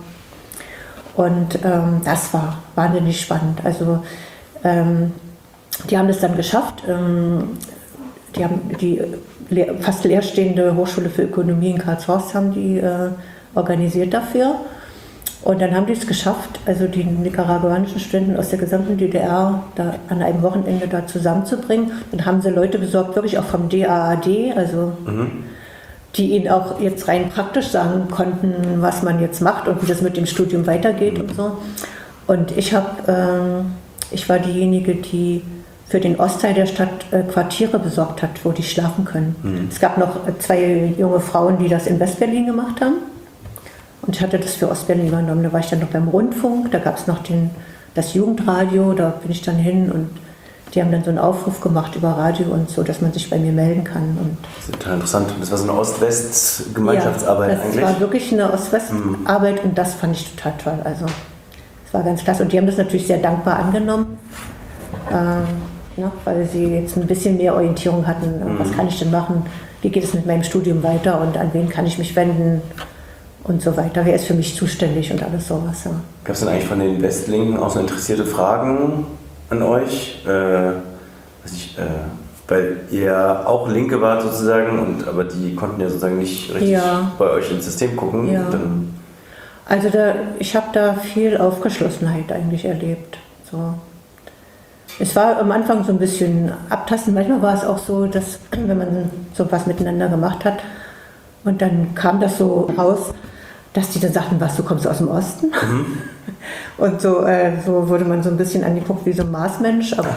Und ähm, das war wahnsinnig spannend. Also ähm, die haben das dann geschafft. Ähm, die haben die leer, fast leerstehende Hochschule für Ökonomie in Karlshorst haben die äh, organisiert dafür. Und dann haben die es geschafft, also die nicaraguanischen Studenten aus der gesamten D D R da an einem Wochenende da zusammenzubringen. Dann haben sie Leute besorgt, wirklich auch vom D A A D, also mhm. die ihnen auch jetzt rein praktisch sagen konnten, was man jetzt macht und wie das mit dem Studium weitergeht und so. Und ich habe, ähm, ich war diejenige, die für den Ostteil der Stadt äh, Quartiere besorgt hat, wo die schlafen können. Mhm. Es gab noch zwei junge Frauen, die das in Westberlin gemacht haben. Und ich hatte das für Ostberlin übernommen. Da war ich dann noch beim Rundfunk, da gab es noch den, das Jugendradio, da bin ich dann hin und die haben dann so einen Aufruf gemacht über Radio und so, dass man sich bei mir melden kann. Und das ist total interessant. Das war so eine Ost-West-Gemeinschaftsarbeit ja, das eigentlich? Das war wirklich eine Ost-West-Arbeit und das fand ich total toll. Also, das war ganz klasse. Und die haben das natürlich sehr dankbar angenommen, ähm, ne, weil sie jetzt ein bisschen mehr Orientierung hatten. Mhm. Was kann ich denn machen? Wie geht es mit meinem Studium weiter und an wen kann ich mich wenden? Und so weiter. Wer ist für mich zuständig und alles sowas. Ja. Gab es denn eigentlich von den Westlingen auch so interessierte Fragen an euch? Äh, weiß ich, äh, weil ihr auch Linke wart sozusagen, und, aber die konnten ja sozusagen nicht richtig ja. bei euch ins System gucken. Ja. Dann also da, ich habe da viel Aufgeschlossenheit eigentlich erlebt. So. Es war am Anfang so ein bisschen abtasten. Manchmal war es auch so, dass wenn man so was miteinander gemacht hat und dann kam das so raus, dass die dann sagten, was, du kommst aus dem Osten? Mhm. Und so, äh, so wurde man so ein bisschen angeguckt wie so ein Marsmensch. Aber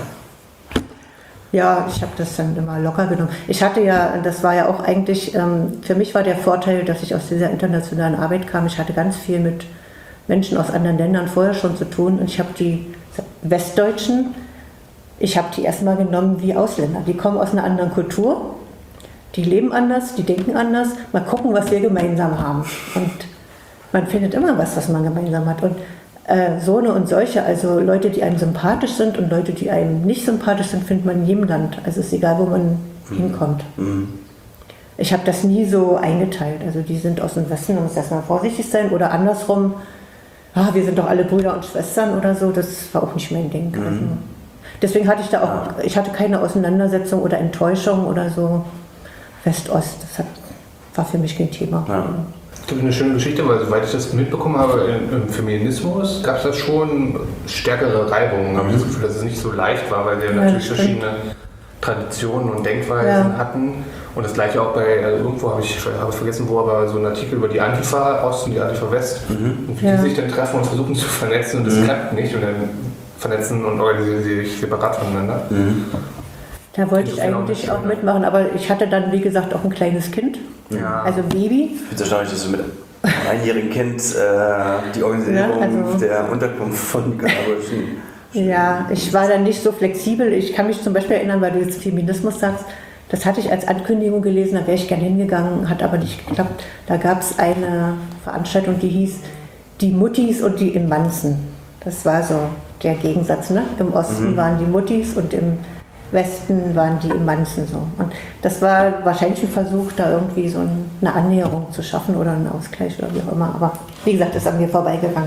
ja, ich habe das dann immer locker genommen. Ich hatte ja, das war ja auch eigentlich, ähm, für mich war der Vorteil, dass ich aus dieser internationalen Arbeit kam. Ich hatte ganz viel mit Menschen aus anderen Ländern vorher schon zu tun. Und ich habe die Westdeutschen, ich habe die erstmal genommen wie Ausländer. Die kommen aus einer anderen Kultur, die leben anders, die denken anders. Mal gucken, was wir gemeinsam haben. Und man findet immer was, was man gemeinsam hat. Und äh, so eine und solche, also Leute, die einem sympathisch sind und Leute, die einem nicht sympathisch sind, findet man in jedem Land. Also es ist egal, wo man mhm. hinkommt. Mhm. Ich habe das nie so eingeteilt. Also die sind aus dem Westen, man muss erstmal vorsichtig sein. Oder andersrum, ah, wir sind doch alle Brüder und Schwestern oder so. Das war auch nicht mein Ding. Mhm. Also deswegen hatte ich da auch, ich hatte keine Auseinandersetzung oder Enttäuschung oder so. West-Ost, das hat, war für mich kein Thema. Ja. Es gibt eine schöne Geschichte, weil soweit ich das mitbekommen habe, im Feminismus gab es da schon stärkere Reibungen. Habe ich das Gefühl, dass es nicht so leicht war, weil wir ja, natürlich verschiedene Traditionen und Denkweisen ja. hatten. Und das gleiche auch bei, also irgendwo habe ich, habe ich vergessen wo, aber so ein Artikel über die Antifa Ost und die Antifa West. Mhm. Und wie ja. die sich dann treffen und versuchen zu vernetzen und das mhm. klappt nicht. Und dann vernetzen und organisieren sie sich separat voneinander. Mhm. Da wollte ich eigentlich auch mitmachen, aber ich hatte dann, wie gesagt, auch ein kleines Kind, ja. also Baby. Ich finde es erstaunlich, dass du mit einem einjährigen Kind äh, die Organisierung ja, also, der Unterkunft von nicaraguanischen... Ja, ich war dann nicht so flexibel. Ich kann mich zum Beispiel erinnern, weil du jetzt Feminismus sagst, das hatte ich als Ankündigung gelesen, da wäre ich gerne hingegangen, hat aber nicht geklappt. Da gab es eine Veranstaltung, die hieß Die Muttis und die Emanzen. Das war so der Gegensatz. Ne? Im Osten mhm. waren die Muttis und im Westen waren die Emanzen so. Und das war wahrscheinlich ein Versuch, da irgendwie so eine Annäherung zu schaffen oder einen Ausgleich oder wie auch immer. Aber wie gesagt, ist an mir vorbeigegangen.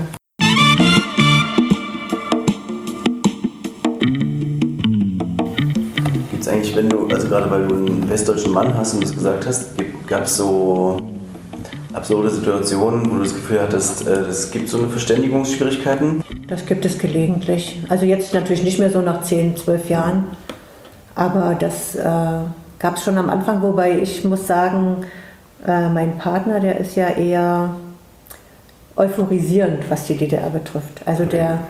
Gibt es eigentlich, wenn du, also gerade weil du einen westdeutschen Mann hast und das gesagt hast, gab es so absurde Situationen, wo du das Gefühl hattest, es gibt so eine Verständigungsschwierigkeiten? Das gibt es gelegentlich. Also jetzt natürlich nicht mehr so nach zehn, zwölf Jahren. Aber das äh, gab es schon am Anfang, wobei ich muss sagen, äh, mein Partner, der ist ja eher euphorisierend, was die D D R betrifft. Also der,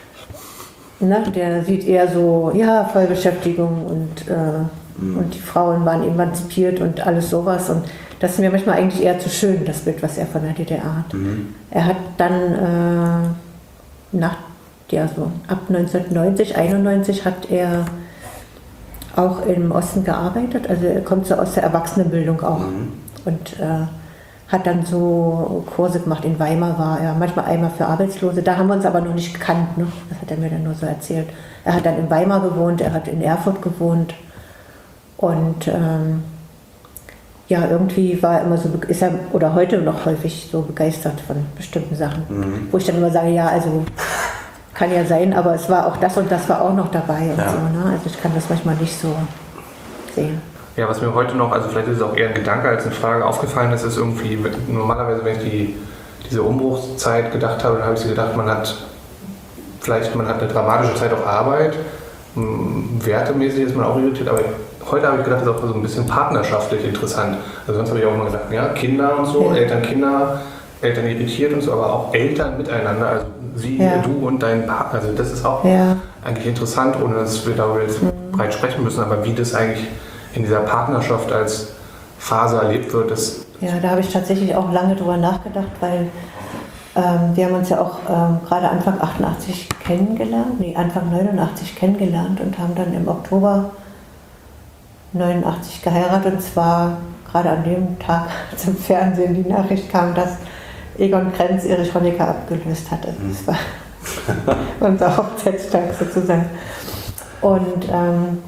ne, der sieht eher so, ja, Vollbeschäftigung und, äh, mhm. und die Frauen waren emanzipiert und alles sowas. Und das ist mir manchmal eigentlich eher zu schön, das Bild, was er von der D D R hat. Mhm. Er hat dann äh, nach, ja, so ab neunzehnhundertneunzig, einundneunzig hat er auch im Osten gearbeitet, also er kommt so aus der Erwachsenenbildung auch mhm. und äh, hat dann so Kurse gemacht. In Weimar war er, manchmal einmal für Arbeitslose, da haben wir uns aber noch nicht gekannt, ne? Das hat er mir dann nur so erzählt. Er hat dann in Weimar gewohnt, er hat in Erfurt gewohnt und ähm, ja, irgendwie war er immer so, ist er, oder heute noch häufig so begeistert von bestimmten Sachen, mhm. wo ich dann immer sage, ja, also kann ja sein, aber es war auch das und das war auch noch dabei und ja. so, ne? Also ich kann das manchmal nicht so sehen. Ja, was mir heute noch, also vielleicht ist es auch eher ein Gedanke als eine Frage aufgefallen ist, ist irgendwie, normalerweise, wenn ich die, diese Umbruchszeit gedacht habe, dann habe ich so gedacht, man hat vielleicht, man hat eine dramatische Zeit auf Arbeit, wertemäßig ist man auch irritiert, aber heute habe ich gedacht, das ist auch so ein bisschen partnerschaftlich interessant. Also sonst habe ich auch immer gedacht, ja, Kinder und so, ja. Eltern, Kinder, Eltern irritiert und so, aber auch Eltern miteinander, also sie, ja. du und dein Partner, also das ist auch ja. eigentlich interessant, ohne dass wir darüber jetzt mhm. breit sprechen müssen, aber wie das eigentlich in dieser Partnerschaft als Phase erlebt wird, das... Ja, da habe ich tatsächlich auch lange drüber nachgedacht, weil ähm, wir haben uns ja auch ähm, gerade Anfang achtundachtzig kennengelernt, nee, Anfang neunundachtzig kennengelernt und haben dann im Oktober neunundachtzig geheiratet, und zwar gerade an dem Tag, als im Fernsehen die Nachricht kam, dass Egon Krenz Erich Honecker abgelöst hatte. Das war unser Hochzeitstag sozusagen. Und ähm,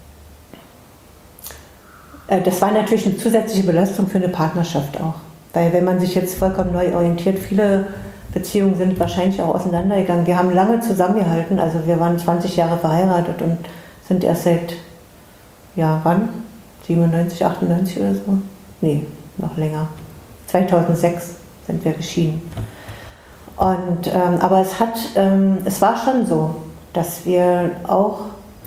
äh, das war natürlich eine zusätzliche Belastung für eine Partnerschaft auch. Weil wenn man sich jetzt vollkommen neu orientiert, viele Beziehungen sind wahrscheinlich auch auseinandergegangen. Wir haben lange zusammengehalten, also wir waren zwanzig Jahre verheiratet und sind erst seit, ja wann? siebenundneunzig, achtundneunzig oder so? Nee, noch länger. zweitausendsechs sind wir geschieden. Und, ähm, aber es hat, ähm, es war schon so, dass wir auch,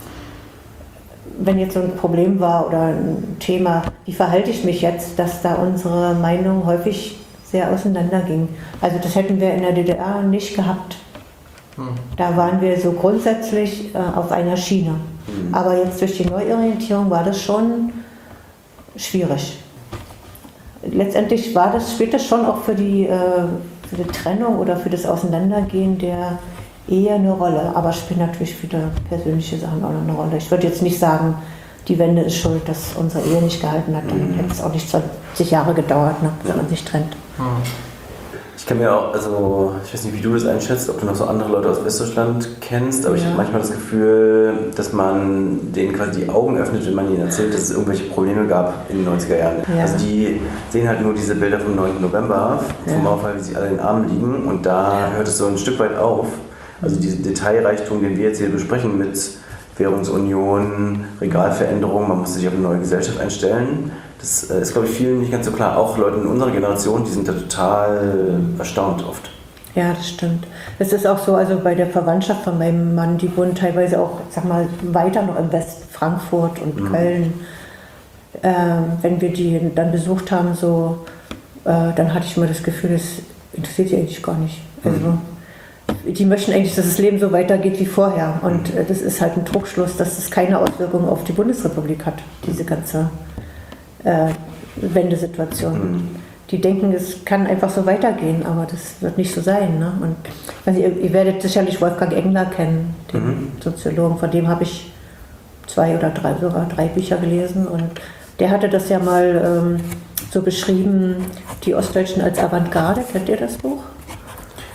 wenn jetzt so ein Problem war oder ein Thema, wie verhalte ich mich jetzt, dass da unsere Meinung häufig sehr auseinanderging. Also das hätten wir in der D D R nicht gehabt. Hm. Da waren wir so grundsätzlich äh, auf einer Schiene. Hm. Aber jetzt durch die Neuorientierung war das schon schwierig. Letztendlich war das, spielt das schon auch für die, äh, für die Trennung oder für das Auseinandergehen der Ehe eine Rolle, aber spielt natürlich viele persönliche Sachen auch eine Rolle. Ich würde jetzt nicht sagen, die Wende ist schuld, dass unsere Ehe nicht gehalten hat, dann hätte es auch nicht zwanzig Jahre gedauert, ne, bis man sich trennt. Ich kann mir auch, also ich weiß nicht, wie du das einschätzt, ob du noch so andere Leute aus Westdeutschland kennst, aber ja. Ich habe manchmal das Gefühl, dass man denen quasi die Augen öffnet, wenn man ihnen erzählt, dass es irgendwelche Probleme gab in den neunziger Jahren. Ja. Also die sehen halt nur diese Bilder vom neunten November, vom ja. Mauerfall, wie sie alle in den Armen liegen, und da ja. hört es so ein Stück weit auf. Also diesen Detailreichtum, den wir jetzt hier besprechen mit Währungsunion, Regalveränderung, man muss sich auf eine neue Gesellschaft einstellen. Das ist, glaube ich, vielen nicht ganz so klar. Auch Leute in unserer Generation, die sind da total erstaunt oft. Ja, das stimmt. Es ist auch so, also bei der Verwandtschaft von meinem Mann, die wohnen teilweise auch, sag mal, weiter noch im West, Frankfurt und mhm. Köln. Äh, wenn wir die dann besucht haben, so, äh, dann hatte ich immer das Gefühl, das interessiert die eigentlich gar nicht. Also, mhm. die möchten eigentlich, dass das Leben so weitergeht wie vorher. Und äh, das ist halt ein Trugschluss, dass das keine Auswirkungen auf die Bundesrepublik hat, diese ganze äh, Wendesituation. Mhm. Die denken, es kann einfach so weitergehen, aber das wird nicht so sein. Ne? Und also ihr, ihr werdet sicherlich Wolfgang Engler kennen, den mhm. Soziologen, von dem habe ich zwei oder drei, sogar drei Bücher gelesen. Und der hatte das ja mal ähm, so beschrieben, die Ostdeutschen als Avantgarde. Kennt ihr das Buch?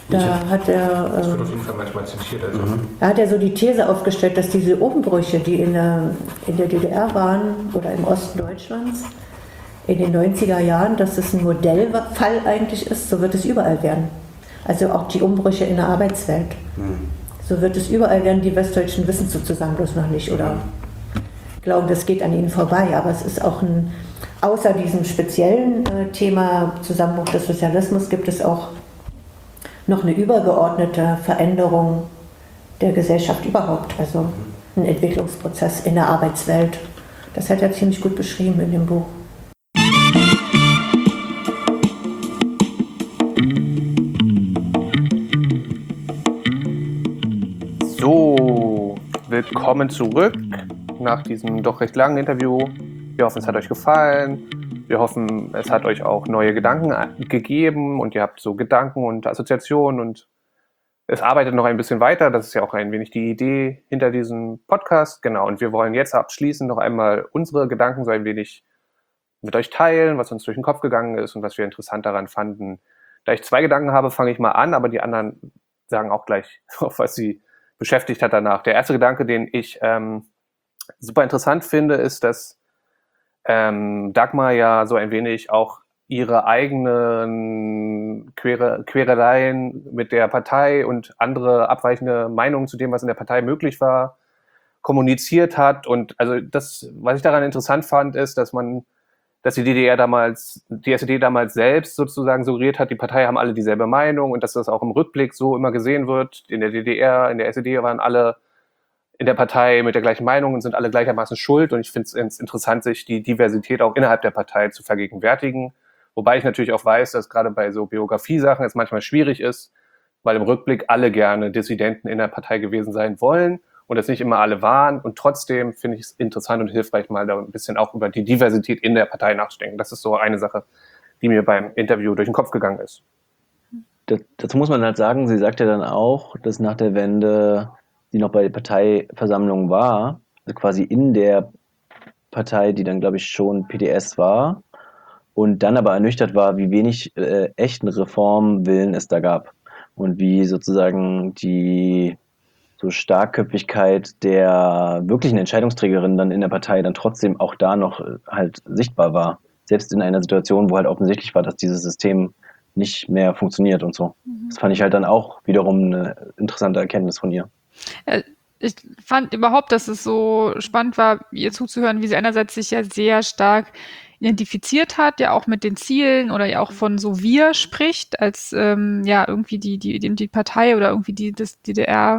Da hat er, Das wird äh, auf jeden Fall manchmal zitiert. Also. da hat er so die These aufgestellt, dass diese Umbrüche, die in der, in der D D R waren oder im Osten Deutschlands in den neunziger Jahren, dass es ein Modellfall eigentlich ist, so wird es überall werden. Also auch die Umbrüche in der Arbeitswelt. So wird es überall werden, die Westdeutschen wissen es sozusagen bloß noch nicht oder glauben, das geht an ihnen vorbei. Aber es ist auch ein, außer diesem speziellen äh, Thema Zusammenbruch des Sozialismus, gibt es auch noch eine übergeordnete Veränderung der Gesellschaft überhaupt. Also ein Entwicklungsprozess in der Arbeitswelt. Das hat er ziemlich gut beschrieben in dem Buch. So, willkommen zurück nach diesem doch recht langen Interview. Wir hoffen, es hat euch gefallen. Wir hoffen, es hat euch auch neue Gedanken gegeben und ihr habt so Gedanken und Assoziationen und es arbeitet noch ein bisschen weiter. Das ist ja auch ein wenig die Idee hinter diesem Podcast. Genau, und wir wollen jetzt abschließend noch einmal unsere Gedanken so ein wenig mit euch teilen, was uns durch den Kopf gegangen ist und was wir interessant daran fanden. Da ich zwei Gedanken habe, fange ich mal an, aber die anderen sagen auch gleich, auf was sie beschäftigt hat danach. Der erste Gedanke, den ich ähm, super interessant finde, ist, dass ähm, Dagmar ja so ein wenig auch ihre eigenen Quere, Quereleien mit der Partei und andere abweichende Meinungen zu dem, was in der Partei möglich war, kommuniziert hat. Und also das, was ich daran interessant fand, ist, dass man, dass die D D R damals, die S E D damals selbst sozusagen suggeriert hat, die Partei haben alle dieselbe Meinung und dass das auch im Rückblick so immer gesehen wird. In der D D R, in der S E D waren alle in der Partei mit der gleichen Meinung und sind alle gleichermaßen schuld. Und ich finde es interessant, sich die Diversität auch innerhalb der Partei zu vergegenwärtigen. Wobei ich natürlich auch weiß, dass gerade bei so Biografie-Sachen es manchmal schwierig ist, weil im Rückblick alle gerne Dissidenten in der Partei gewesen sein wollen und es nicht immer alle waren. Und trotzdem finde ich es interessant und hilfreich, mal da ein bisschen auch über die Diversität in der Partei nachzudenken. Das ist so eine Sache, die mir beim Interview durch den Kopf gegangen ist. Das, dazu muss man halt sagen, sie sagt ja dann auch, dass nach der Wende sie noch bei der Parteiversammlung war, also quasi in der Partei, die dann, glaube ich, schon P D S war, und dann aber ernüchtert war, wie wenig äh, echten Reformwillen es da gab und wie sozusagen die so Starkköpfigkeit der wirklichen Entscheidungsträgerinnen dann in der Partei dann trotzdem auch da noch äh, halt sichtbar war. Selbst in einer Situation, wo halt offensichtlich war, dass dieses System nicht mehr funktioniert und so. Mhm. Das fand ich halt dann auch wiederum eine interessante Erkenntnis von ihr. Ja, ich fand überhaupt, dass es so spannend war, ihr zuzuhören, wie sie einerseits sich ja sehr stark identifiziert hat, ja auch mit den Zielen oder ja auch von so wir spricht, als ähm, ja irgendwie die, die, die Partei oder irgendwie die, das D D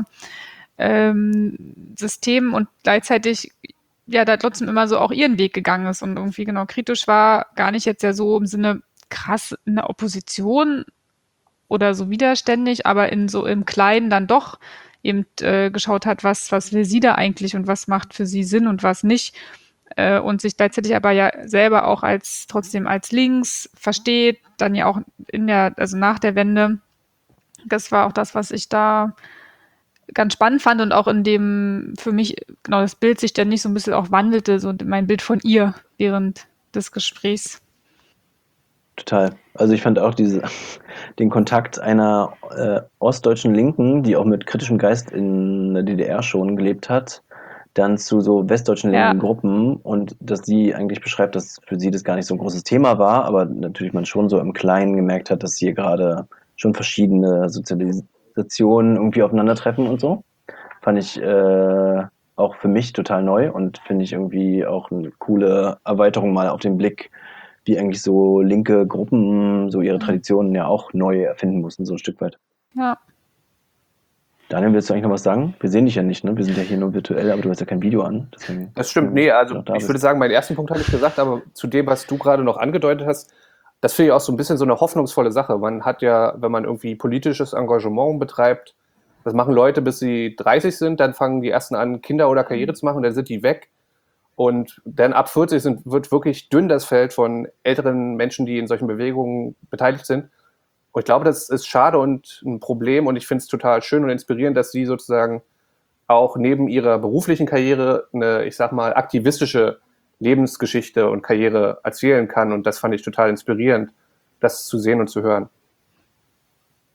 R-System ähm, und gleichzeitig ja da trotzdem immer so auch ihren Weg gegangen ist und irgendwie genau kritisch war, gar nicht jetzt ja so im Sinne krass in der Opposition oder so widerständig, aber in so im Kleinen dann doch eben äh, geschaut hat, was, was will sie da eigentlich und was macht für sie Sinn und was nicht. Äh, und sich gleichzeitig aber ja selber auch als trotzdem als links versteht, dann ja auch in der, also nach der Wende. Das war auch das, was ich da ganz spannend fand und auch in dem für mich genau das Bild sich dann nicht so ein bisschen auch wandelte, so mein Bild von ihr während des Gesprächs. Total. Also ich fand auch diese, den Kontakt einer äh, ostdeutschen Linken, die auch mit kritischem Geist in der D D R schon gelebt hat, dann zu so westdeutschen linken ja. Gruppen und dass sie eigentlich beschreibt, dass für sie das gar nicht so ein großes Thema war, aber natürlich man schon so im Kleinen gemerkt hat, dass hier gerade schon verschiedene Sozialisationen irgendwie aufeinandertreffen und so. Fand ich äh, auch für mich total neu und finde ich irgendwie auch eine coole Erweiterung mal auf den Blick, wie eigentlich so linke Gruppen so ihre Traditionen ja auch neu erfinden mussten, so ein Stück weit. Ja. Daniel, willst du eigentlich noch was sagen? Wir sehen dich ja nicht, ne? Wir sind ja hier nur virtuell, aber du hast ja kein Video an. Deswegen, das stimmt, nee, also ich bist. würde sagen, meinen ersten Punkt habe ich gesagt, aber zu dem, was du gerade noch angedeutet hast, das finde ich auch so ein bisschen so eine hoffnungsvolle Sache. Man hat ja, wenn man irgendwie politisches Engagement betreibt, das machen Leute, bis sie dreißig sind, dann fangen die ersten an, Kinder oder Karriere zu machen, dann sind die weg. Und dann ab vierzig sind, wird wirklich dünn das Feld von älteren Menschen, die in solchen Bewegungen beteiligt sind. Und ich glaube, das ist schade und ein Problem. Und ich finde es total schön und inspirierend, dass sie sozusagen auch neben ihrer beruflichen Karriere eine, ich sag mal, aktivistische Lebensgeschichte und Karriere erzählen kann. Und das fand ich total inspirierend, das zu sehen und zu hören.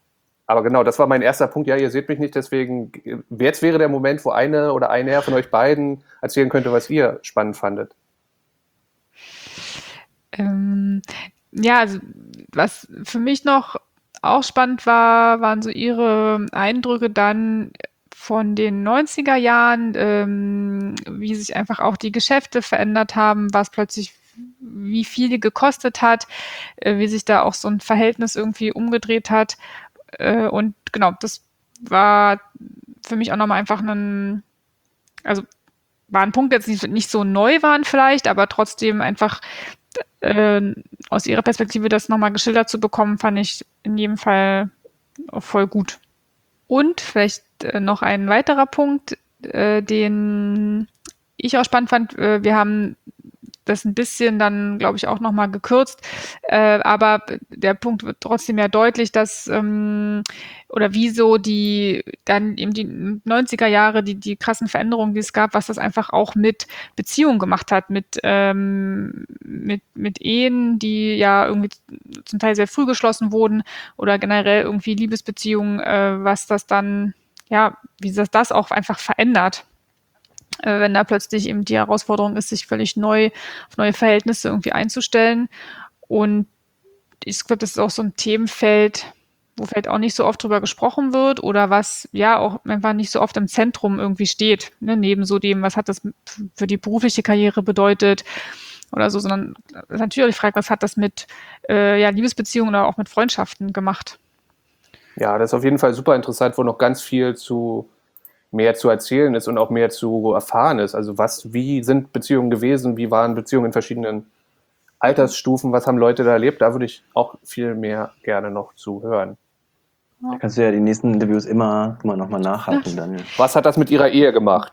Aber genau, das war mein erster Punkt. Ja, ihr seht mich nicht, deswegen jetzt wäre der Moment, wo eine oder einer von euch beiden erzählen könnte, was ihr spannend fandet. Ähm, ja, also was für mich noch auch spannend war, waren so ihre Eindrücke dann von den neunziger Jahren, ähm, wie sich einfach auch die Geschäfte verändert haben, was plötzlich wie viel gekostet hat, äh, wie sich da auch so ein Verhältnis irgendwie umgedreht hat. Äh, und genau, das war für mich auch nochmal einfach ein, also war ein Punkt, der jetzt nicht, nicht so neu waren vielleicht, aber trotzdem einfach äh, aus ihrer Perspektive das nochmal geschildert zu bekommen, fand ich in jedem Fall voll gut. Und vielleicht äh, noch ein weiterer Punkt, äh, den ich auch spannend fand. Äh, wir haben das ein bisschen dann, glaube ich, auch nochmal gekürzt. Äh, aber der Punkt wird trotzdem ja deutlich, dass ähm, oder wieso die dann eben die neunziger Jahre, die, die krassen Veränderungen, die es gab, was das einfach auch mit Beziehungen gemacht hat, mit, ähm, mit, mit Ehen, die ja irgendwie zum Teil sehr früh geschlossen wurden oder generell irgendwie Liebesbeziehungen, äh, was das dann, ja, wie das das auch einfach verändert. Wenn da plötzlich eben die Herausforderung ist, sich völlig neu auf neue Verhältnisse irgendwie einzustellen. Und ich glaube, das ist auch so ein Themenfeld, wo vielleicht auch nicht so oft drüber gesprochen wird oder was ja auch einfach nicht so oft im Zentrum irgendwie steht, ne? Neben so dem, was hat das für die berufliche Karriere bedeutet oder so, sondern natürlich auch die Frage, was hat das mit äh, ja, Liebesbeziehungen oder auch mit Freundschaften gemacht? Ja, das ist auf jeden Fall super interessant, wo noch ganz viel zu mehr zu erzählen ist und auch mehr zu erfahren ist. Also was, wie sind Beziehungen gewesen, wie waren Beziehungen in verschiedenen Altersstufen, was haben Leute da erlebt? Da würde ich auch viel mehr gerne noch zu hören. Da kannst du ja die nächsten Interviews immer, immer nochmal nachhaken, Daniel. Was hat das mit ihrer Ehe gemacht?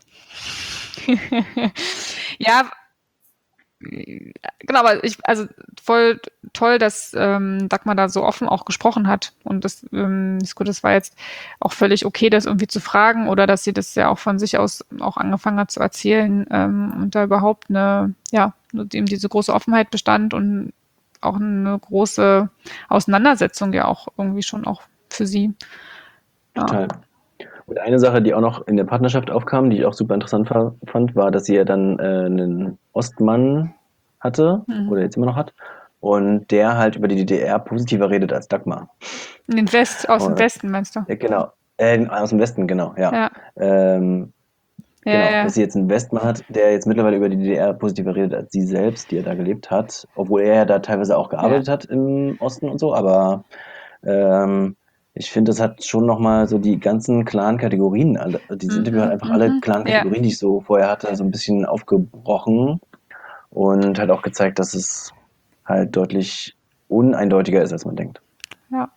Ja, genau, aber ich, also voll toll, dass ähm, Dagmar da so offen auch gesprochen hat. Und das ähm, ist gut, das war jetzt auch völlig okay, das irgendwie zu fragen oder dass sie das ja auch von sich aus auch angefangen hat zu erzählen ähm, und da überhaupt eine, ja, eben diese große Offenheit bestand und auch eine große Auseinandersetzung ja auch irgendwie schon auch für sie. Ja. Total. Und eine Sache, die auch noch in der Partnerschaft aufkam, die ich auch super interessant fand, war, dass sie ja dann äh, einen Ostmann hatte Mhm. oder jetzt immer noch hat und der halt über die D D R positiver redet als Dagmar. In den West, aus dem Und- Westen meinst du? Ja, genau. Äh, aus dem Westen, genau, ja. Ja. Ähm, Ja, genau, ja. dass sie jetzt einen Westmann hat, der jetzt mittlerweile über die D D R positiver redet als sie selbst, die er da gelebt hat, obwohl er ja da teilweise auch gearbeitet hat im Osten und so, aber ähm, ich finde, das hat schon nochmal so die ganzen klaren Kategorien, alle, dieses Mhm, Interview hat einfach alle mhm, klaren ja. Kategorien, die ich so vorher hatte, so ein bisschen aufgebrochen und hat auch gezeigt, dass es halt deutlich uneindeutiger ist, als man denkt. Ja.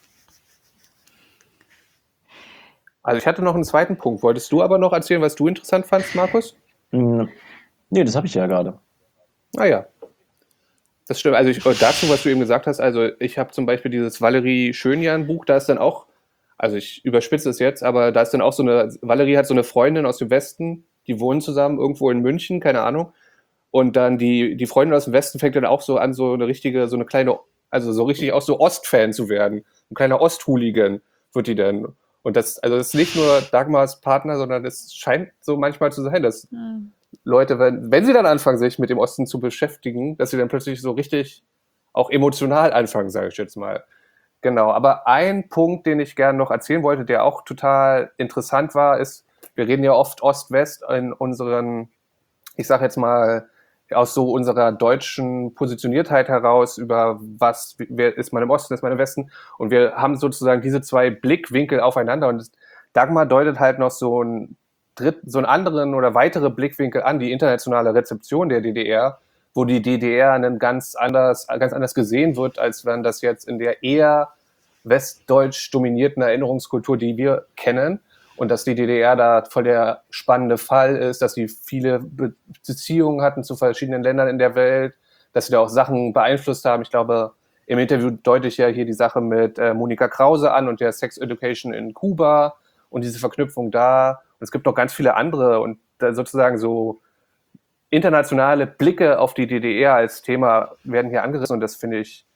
Also ich hatte noch einen zweiten Punkt. Wolltest du aber noch erzählen, was du interessant fandst, Markus? Hm, Nee, das habe ich ja gerade. Ah ja. Das stimmt. Also ich, dazu, was du eben gesagt hast, also ich habe zum Beispiel dieses Valerie Schönjan-Buch, da ist dann auch, also ich überspitze es jetzt, aber da ist dann auch so eine, Valerie hat so eine Freundin aus dem Westen, die wohnen zusammen irgendwo in München, keine Ahnung. Und dann die, die Freundin aus dem Westen fängt dann auch so an, so eine richtige, so eine kleine, also so richtig auch so Ostfan zu werden. Ein kleiner Osthooligan wird die dann. Und das, also das ist nicht nur Dagmars Partner, sondern es scheint so manchmal zu sein, dass Mhm. Leute, wenn, wenn sie dann anfangen, sich mit dem Osten zu beschäftigen, dass sie dann plötzlich so richtig auch emotional anfangen, sage ich jetzt mal. Genau, aber ein Punkt, den ich gerne noch erzählen wollte, der auch total interessant war, ist, wir reden ja oft Ost-West in unseren, ich sage jetzt mal, aus so unserer deutschen Positioniertheit heraus über was, wer ist man im Osten, ist man im Westen, und wir haben sozusagen diese zwei Blickwinkel aufeinander und Dagmar deutet halt noch so einen dritt, so einen anderen oder weitere Blickwinkel an, die internationale Rezeption der D D R, wo die D D R dann ganz anders, ganz anders gesehen wird, als wenn das jetzt in der eher westdeutsch dominierten Erinnerungskultur, die wir kennen, und dass die D D R da voll der spannende Fall ist, dass sie viele Beziehungen hatten zu verschiedenen Ländern in der Welt, dass sie da auch Sachen beeinflusst haben. Ich glaube, im Interview deute ich ja hier die Sache mit äh, Monika Krause an und der Sex Education in Kuba und diese Verknüpfung da. Und es gibt noch ganz viele andere und da sozusagen so internationale Blicke auf die D D R als Thema werden hier angerissen und das finde ich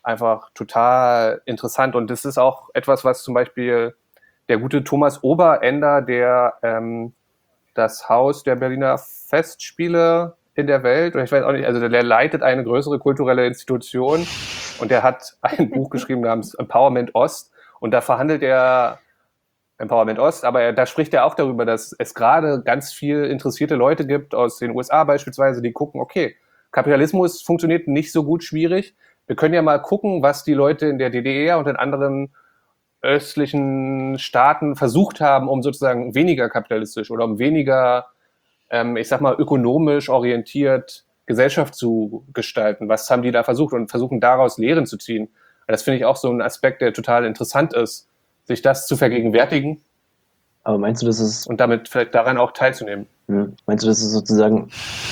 einfach total interessant. Und das ist auch etwas, was zum Beispiel der gute Thomas Oberender, der ähm, das Haus der Berliner Festspiele in der Welt, oder ich weiß auch nicht, also der leitet eine größere kulturelle Institution und der hat ein Buch geschrieben namens Empowerment Ost und da verhandelt er Empowerment Ost, aber er, da spricht er auch darüber, dass es gerade ganz viel interessierte Leute gibt aus den U S A beispielsweise, die gucken, okay, Kapitalismus funktioniert nicht so gut, schwierig. Wir können ja mal gucken, was die Leute in der D D R und in anderen östlichen Staaten versucht haben, um sozusagen weniger kapitalistisch oder um weniger, ähm, ich sag mal, ökonomisch orientiert Gesellschaft zu gestalten. Was haben die da versucht und versuchen daraus Lehren zu ziehen? Das finde ich auch so ein Aspekt, der total interessant ist, sich das zu vergegenwärtigen. Aber meinst du, dass es... Und damit vielleicht daran auch teilzunehmen. Hm, meinst du, dass es sozusagen...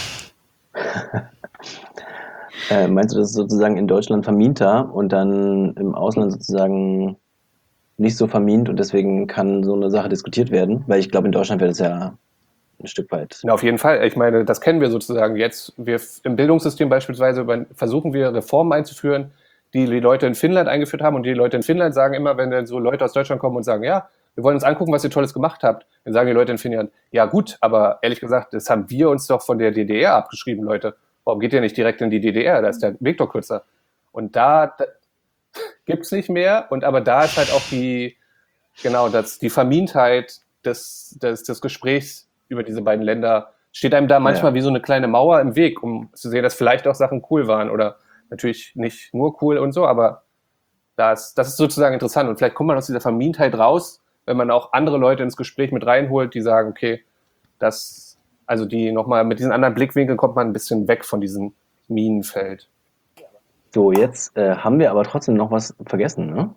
äh, meinst du, dass es sozusagen in Deutschland verminter und dann im Ausland sozusagen nicht so vermint und deswegen kann so eine Sache diskutiert werden? Weil ich glaube, in Deutschland wäre das ja ein Stück weit... Ja, auf jeden Fall. Ich meine, das kennen wir sozusagen jetzt. Wir im Bildungssystem beispielsweise versuchen wir Reformen einzuführen, die die Leute in Finnland eingeführt haben. Und die Leute in Finnland sagen immer, wenn dann so Leute aus Deutschland kommen und sagen, ja, wir wollen uns angucken, was ihr Tolles gemacht habt, dann sagen die Leute in Finnland, ja gut, aber ehrlich gesagt, das haben wir uns doch von der D D R abgeschrieben, Leute. Warum geht ihr nicht direkt in die D D R? Da ist der Weg doch kürzer. Und da, da gibt es nicht mehr. Und aber da ist halt auch die, genau, das, die Vermintheit des, des, des Gesprächs über diese beiden Länder steht einem da manchmal Ja. wie so eine kleine Mauer im Weg, um zu sehen, dass vielleicht auch Sachen cool waren oder natürlich nicht nur cool und so, aber das, das ist sozusagen interessant und vielleicht kommt man aus dieser Vermintheit raus, wenn man auch andere Leute ins Gespräch mit reinholt, die sagen, okay, das, also die nochmal mit diesen anderen Blickwinkeln kommt man ein bisschen weg von diesem Minenfeld. So, jetzt äh, haben wir aber trotzdem noch was vergessen, ne?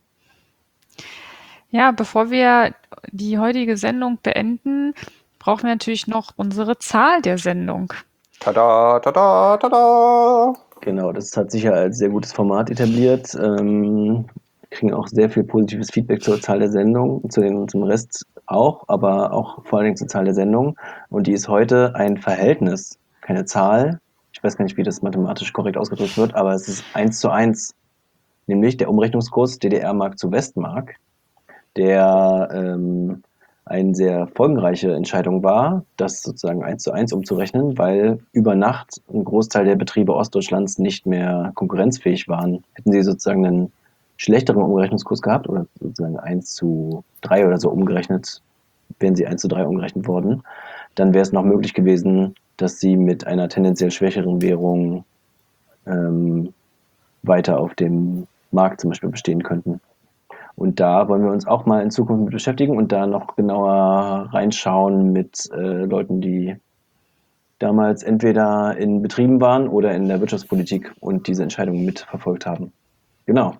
Ja, bevor wir die heutige Sendung beenden, brauchen wir natürlich noch unsere Zahl der Sendung. Tada, tada, tada! Genau, das hat sich ja als sehr gutes Format etabliert. Ähm, kriegen auch sehr viel positives Feedback zur Zahl der Sendung, zu den, zum Rest auch, aber auch vor allen Dingen zur Zahl der Sendung. Und die ist heute ein Verhältnis, keine Zahl. Ich weiß gar nicht, wie das mathematisch korrekt ausgedrückt wird, aber es ist eins zu eins, nämlich der Umrechnungskurs D D R-Mark zu Westmark, der ähm, eine sehr folgenreiche Entscheidung war, das sozusagen eins zu eins umzurechnen, weil über Nacht ein Großteil der Betriebe Ostdeutschlands nicht mehr konkurrenzfähig waren. Hätten sie sozusagen einen schlechteren Umrechnungskurs gehabt oder sozusagen eins zu drei oder so umgerechnet, wären sie eins zu drei umgerechnet worden, dann wäre es noch möglich gewesen, dass sie mit einer tendenziell schwächeren Währung ähm, weiter auf dem Markt zum Beispiel bestehen könnten. Und da wollen wir uns auch mal in Zukunft mit beschäftigen und da noch genauer reinschauen mit äh, Leuten, die damals entweder in Betrieben waren oder in der Wirtschaftspolitik und diese Entscheidungen mitverfolgt haben. Genau.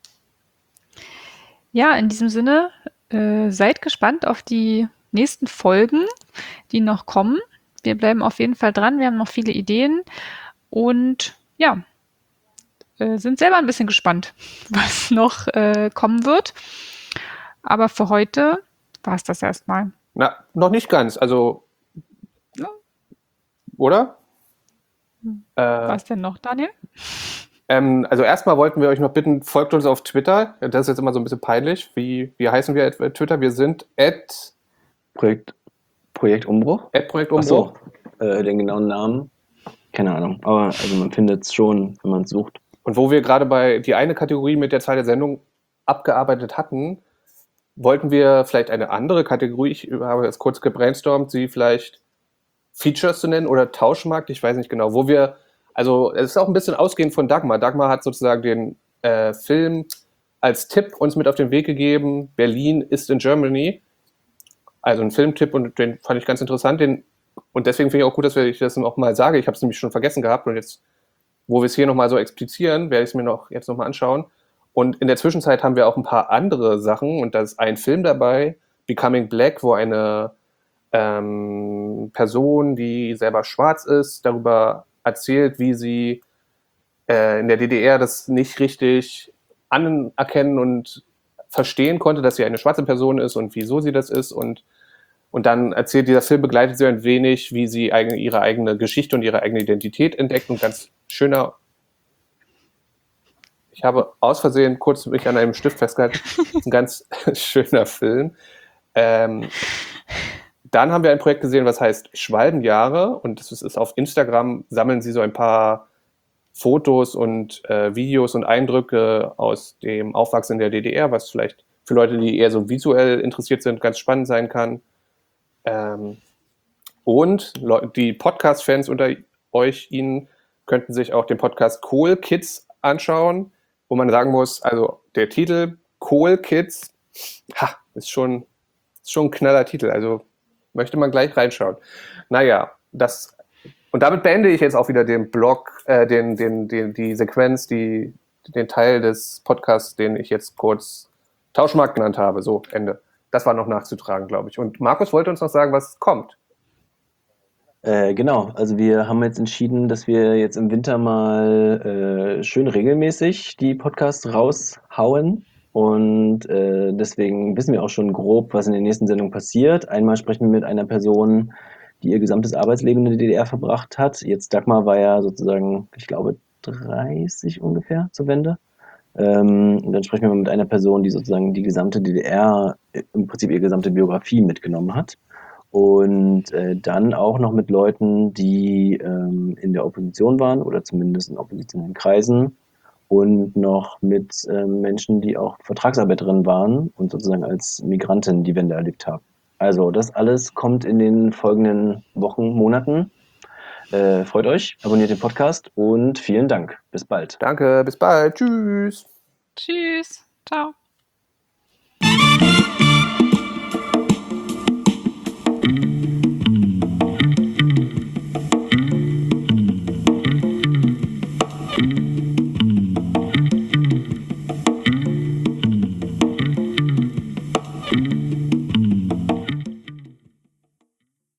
Ja, in diesem Sinne, äh, seid gespannt auf die nächsten Folgen, die noch kommen. Wir bleiben auf jeden Fall dran. Wir haben noch viele Ideen und ja, äh, sind selber ein bisschen gespannt, was noch äh, kommen wird. Aber für heute war es das erstmal. Na, noch nicht ganz, also, Ja. oder? Äh, Was denn noch, Daniel? ähm, also erstmal wollten wir euch noch bitten, folgt uns auf Twitter. Das ist jetzt immer so ein bisschen peinlich. Wie, wie heißen wir at Twitter? Wir sind at, Projekt, Projekt Umbruch? at Projekt Ach Umbruch. so, äh, den genauen Namen? Keine Ahnung, aber also man findet es schon, wenn man es sucht. Und wo wir gerade bei die eine Kategorie mit der Zahl der Sendung abgearbeitet hatten, wollten wir vielleicht eine andere Kategorie, ich habe jetzt kurz gebrainstormt, sie vielleicht Features zu nennen oder Tauschmarkt, ich weiß nicht genau, wo wir, also es ist auch ein bisschen ausgehend von Dagmar. Dagmar hat sozusagen den äh, Film als Tipp uns mit auf den Weg gegeben, Berlin ist in Germany, also ein Filmtipp und den fand ich ganz interessant, den, und deswegen finde ich auch gut, dass ich das auch mal sage, ich habe es nämlich schon vergessen gehabt und jetzt, wo wir es hier nochmal so explizieren, werde ich es mir noch jetzt nochmal anschauen. Und in der Zwischenzeit haben wir auch ein paar andere Sachen und da ist ein Film dabei, Becoming Black, wo eine ähm, Person, die selber schwarz ist, darüber erzählt, wie sie äh, in der D D R das nicht richtig anerkennen und verstehen konnte, dass sie eine schwarze Person ist und wieso sie das ist. Und, und dann erzählt dieser Film, begleitet sie ein wenig, wie sie eigene, ihre eigene Geschichte und ihre eigene Identität entdeckt und ganz schöner. Ich habe aus Versehen kurz mich an einem Stift festgehalten. Ein ganz schöner Film. Ähm, dann haben wir ein Projekt gesehen, was heißt Schwalbenjahre. Und das ist auf Instagram, sammeln sie so ein paar Fotos und äh, Videos und Eindrücke aus dem Aufwachsen in der D D R, was vielleicht für Leute, die eher so visuell interessiert sind, ganz spannend sein kann. Ähm, und Le- die Podcast-Fans unter euch, Ihnen, könnten sich auch den Podcast Cool Kids anschauen, wo man sagen muss, also der Titel Cool Kids, ha, ist schon, ist schon ein knaller Titel, also möchte man gleich reinschauen. Naja, das, und damit beende ich jetzt auch wieder den Blog, äh, den, den, den, die Sequenz, die, den Teil des Podcasts, den ich jetzt kurz Tauschmarkt genannt habe. So, Ende. Das war noch nachzutragen, glaube ich. Und Markus wollte uns noch sagen, was kommt. Äh, genau, also wir haben jetzt entschieden, dass wir jetzt im Winter mal äh, schön regelmäßig die Podcasts raushauen. Und äh, deswegen wissen wir auch schon grob, was in der nächsten Sendung passiert. Einmal sprechen wir mit einer Person, die ihr gesamtes Arbeitsleben in der D D R verbracht hat. Jetzt Dagmar war ja sozusagen, ich glaube, dreißig ungefähr zur Wende. Ähm, und dann sprechen wir mal mit einer Person, die sozusagen die gesamte D D R, äh, im Prinzip ihre gesamte Biografie mitgenommen hat. Und äh, dann auch noch mit Leuten, die ähm, in der Opposition waren oder zumindest in oppositionellen Kreisen und noch mit ähm, Menschen, die auch Vertragsarbeiterinnen waren und sozusagen als Migranten die Wende erlebt haben. Also das alles kommt in den folgenden Wochen, Monaten. Äh, freut euch, abonniert den Podcast und vielen Dank. Bis bald. Danke, bis bald. Tschüss. Tschüss. Ciao.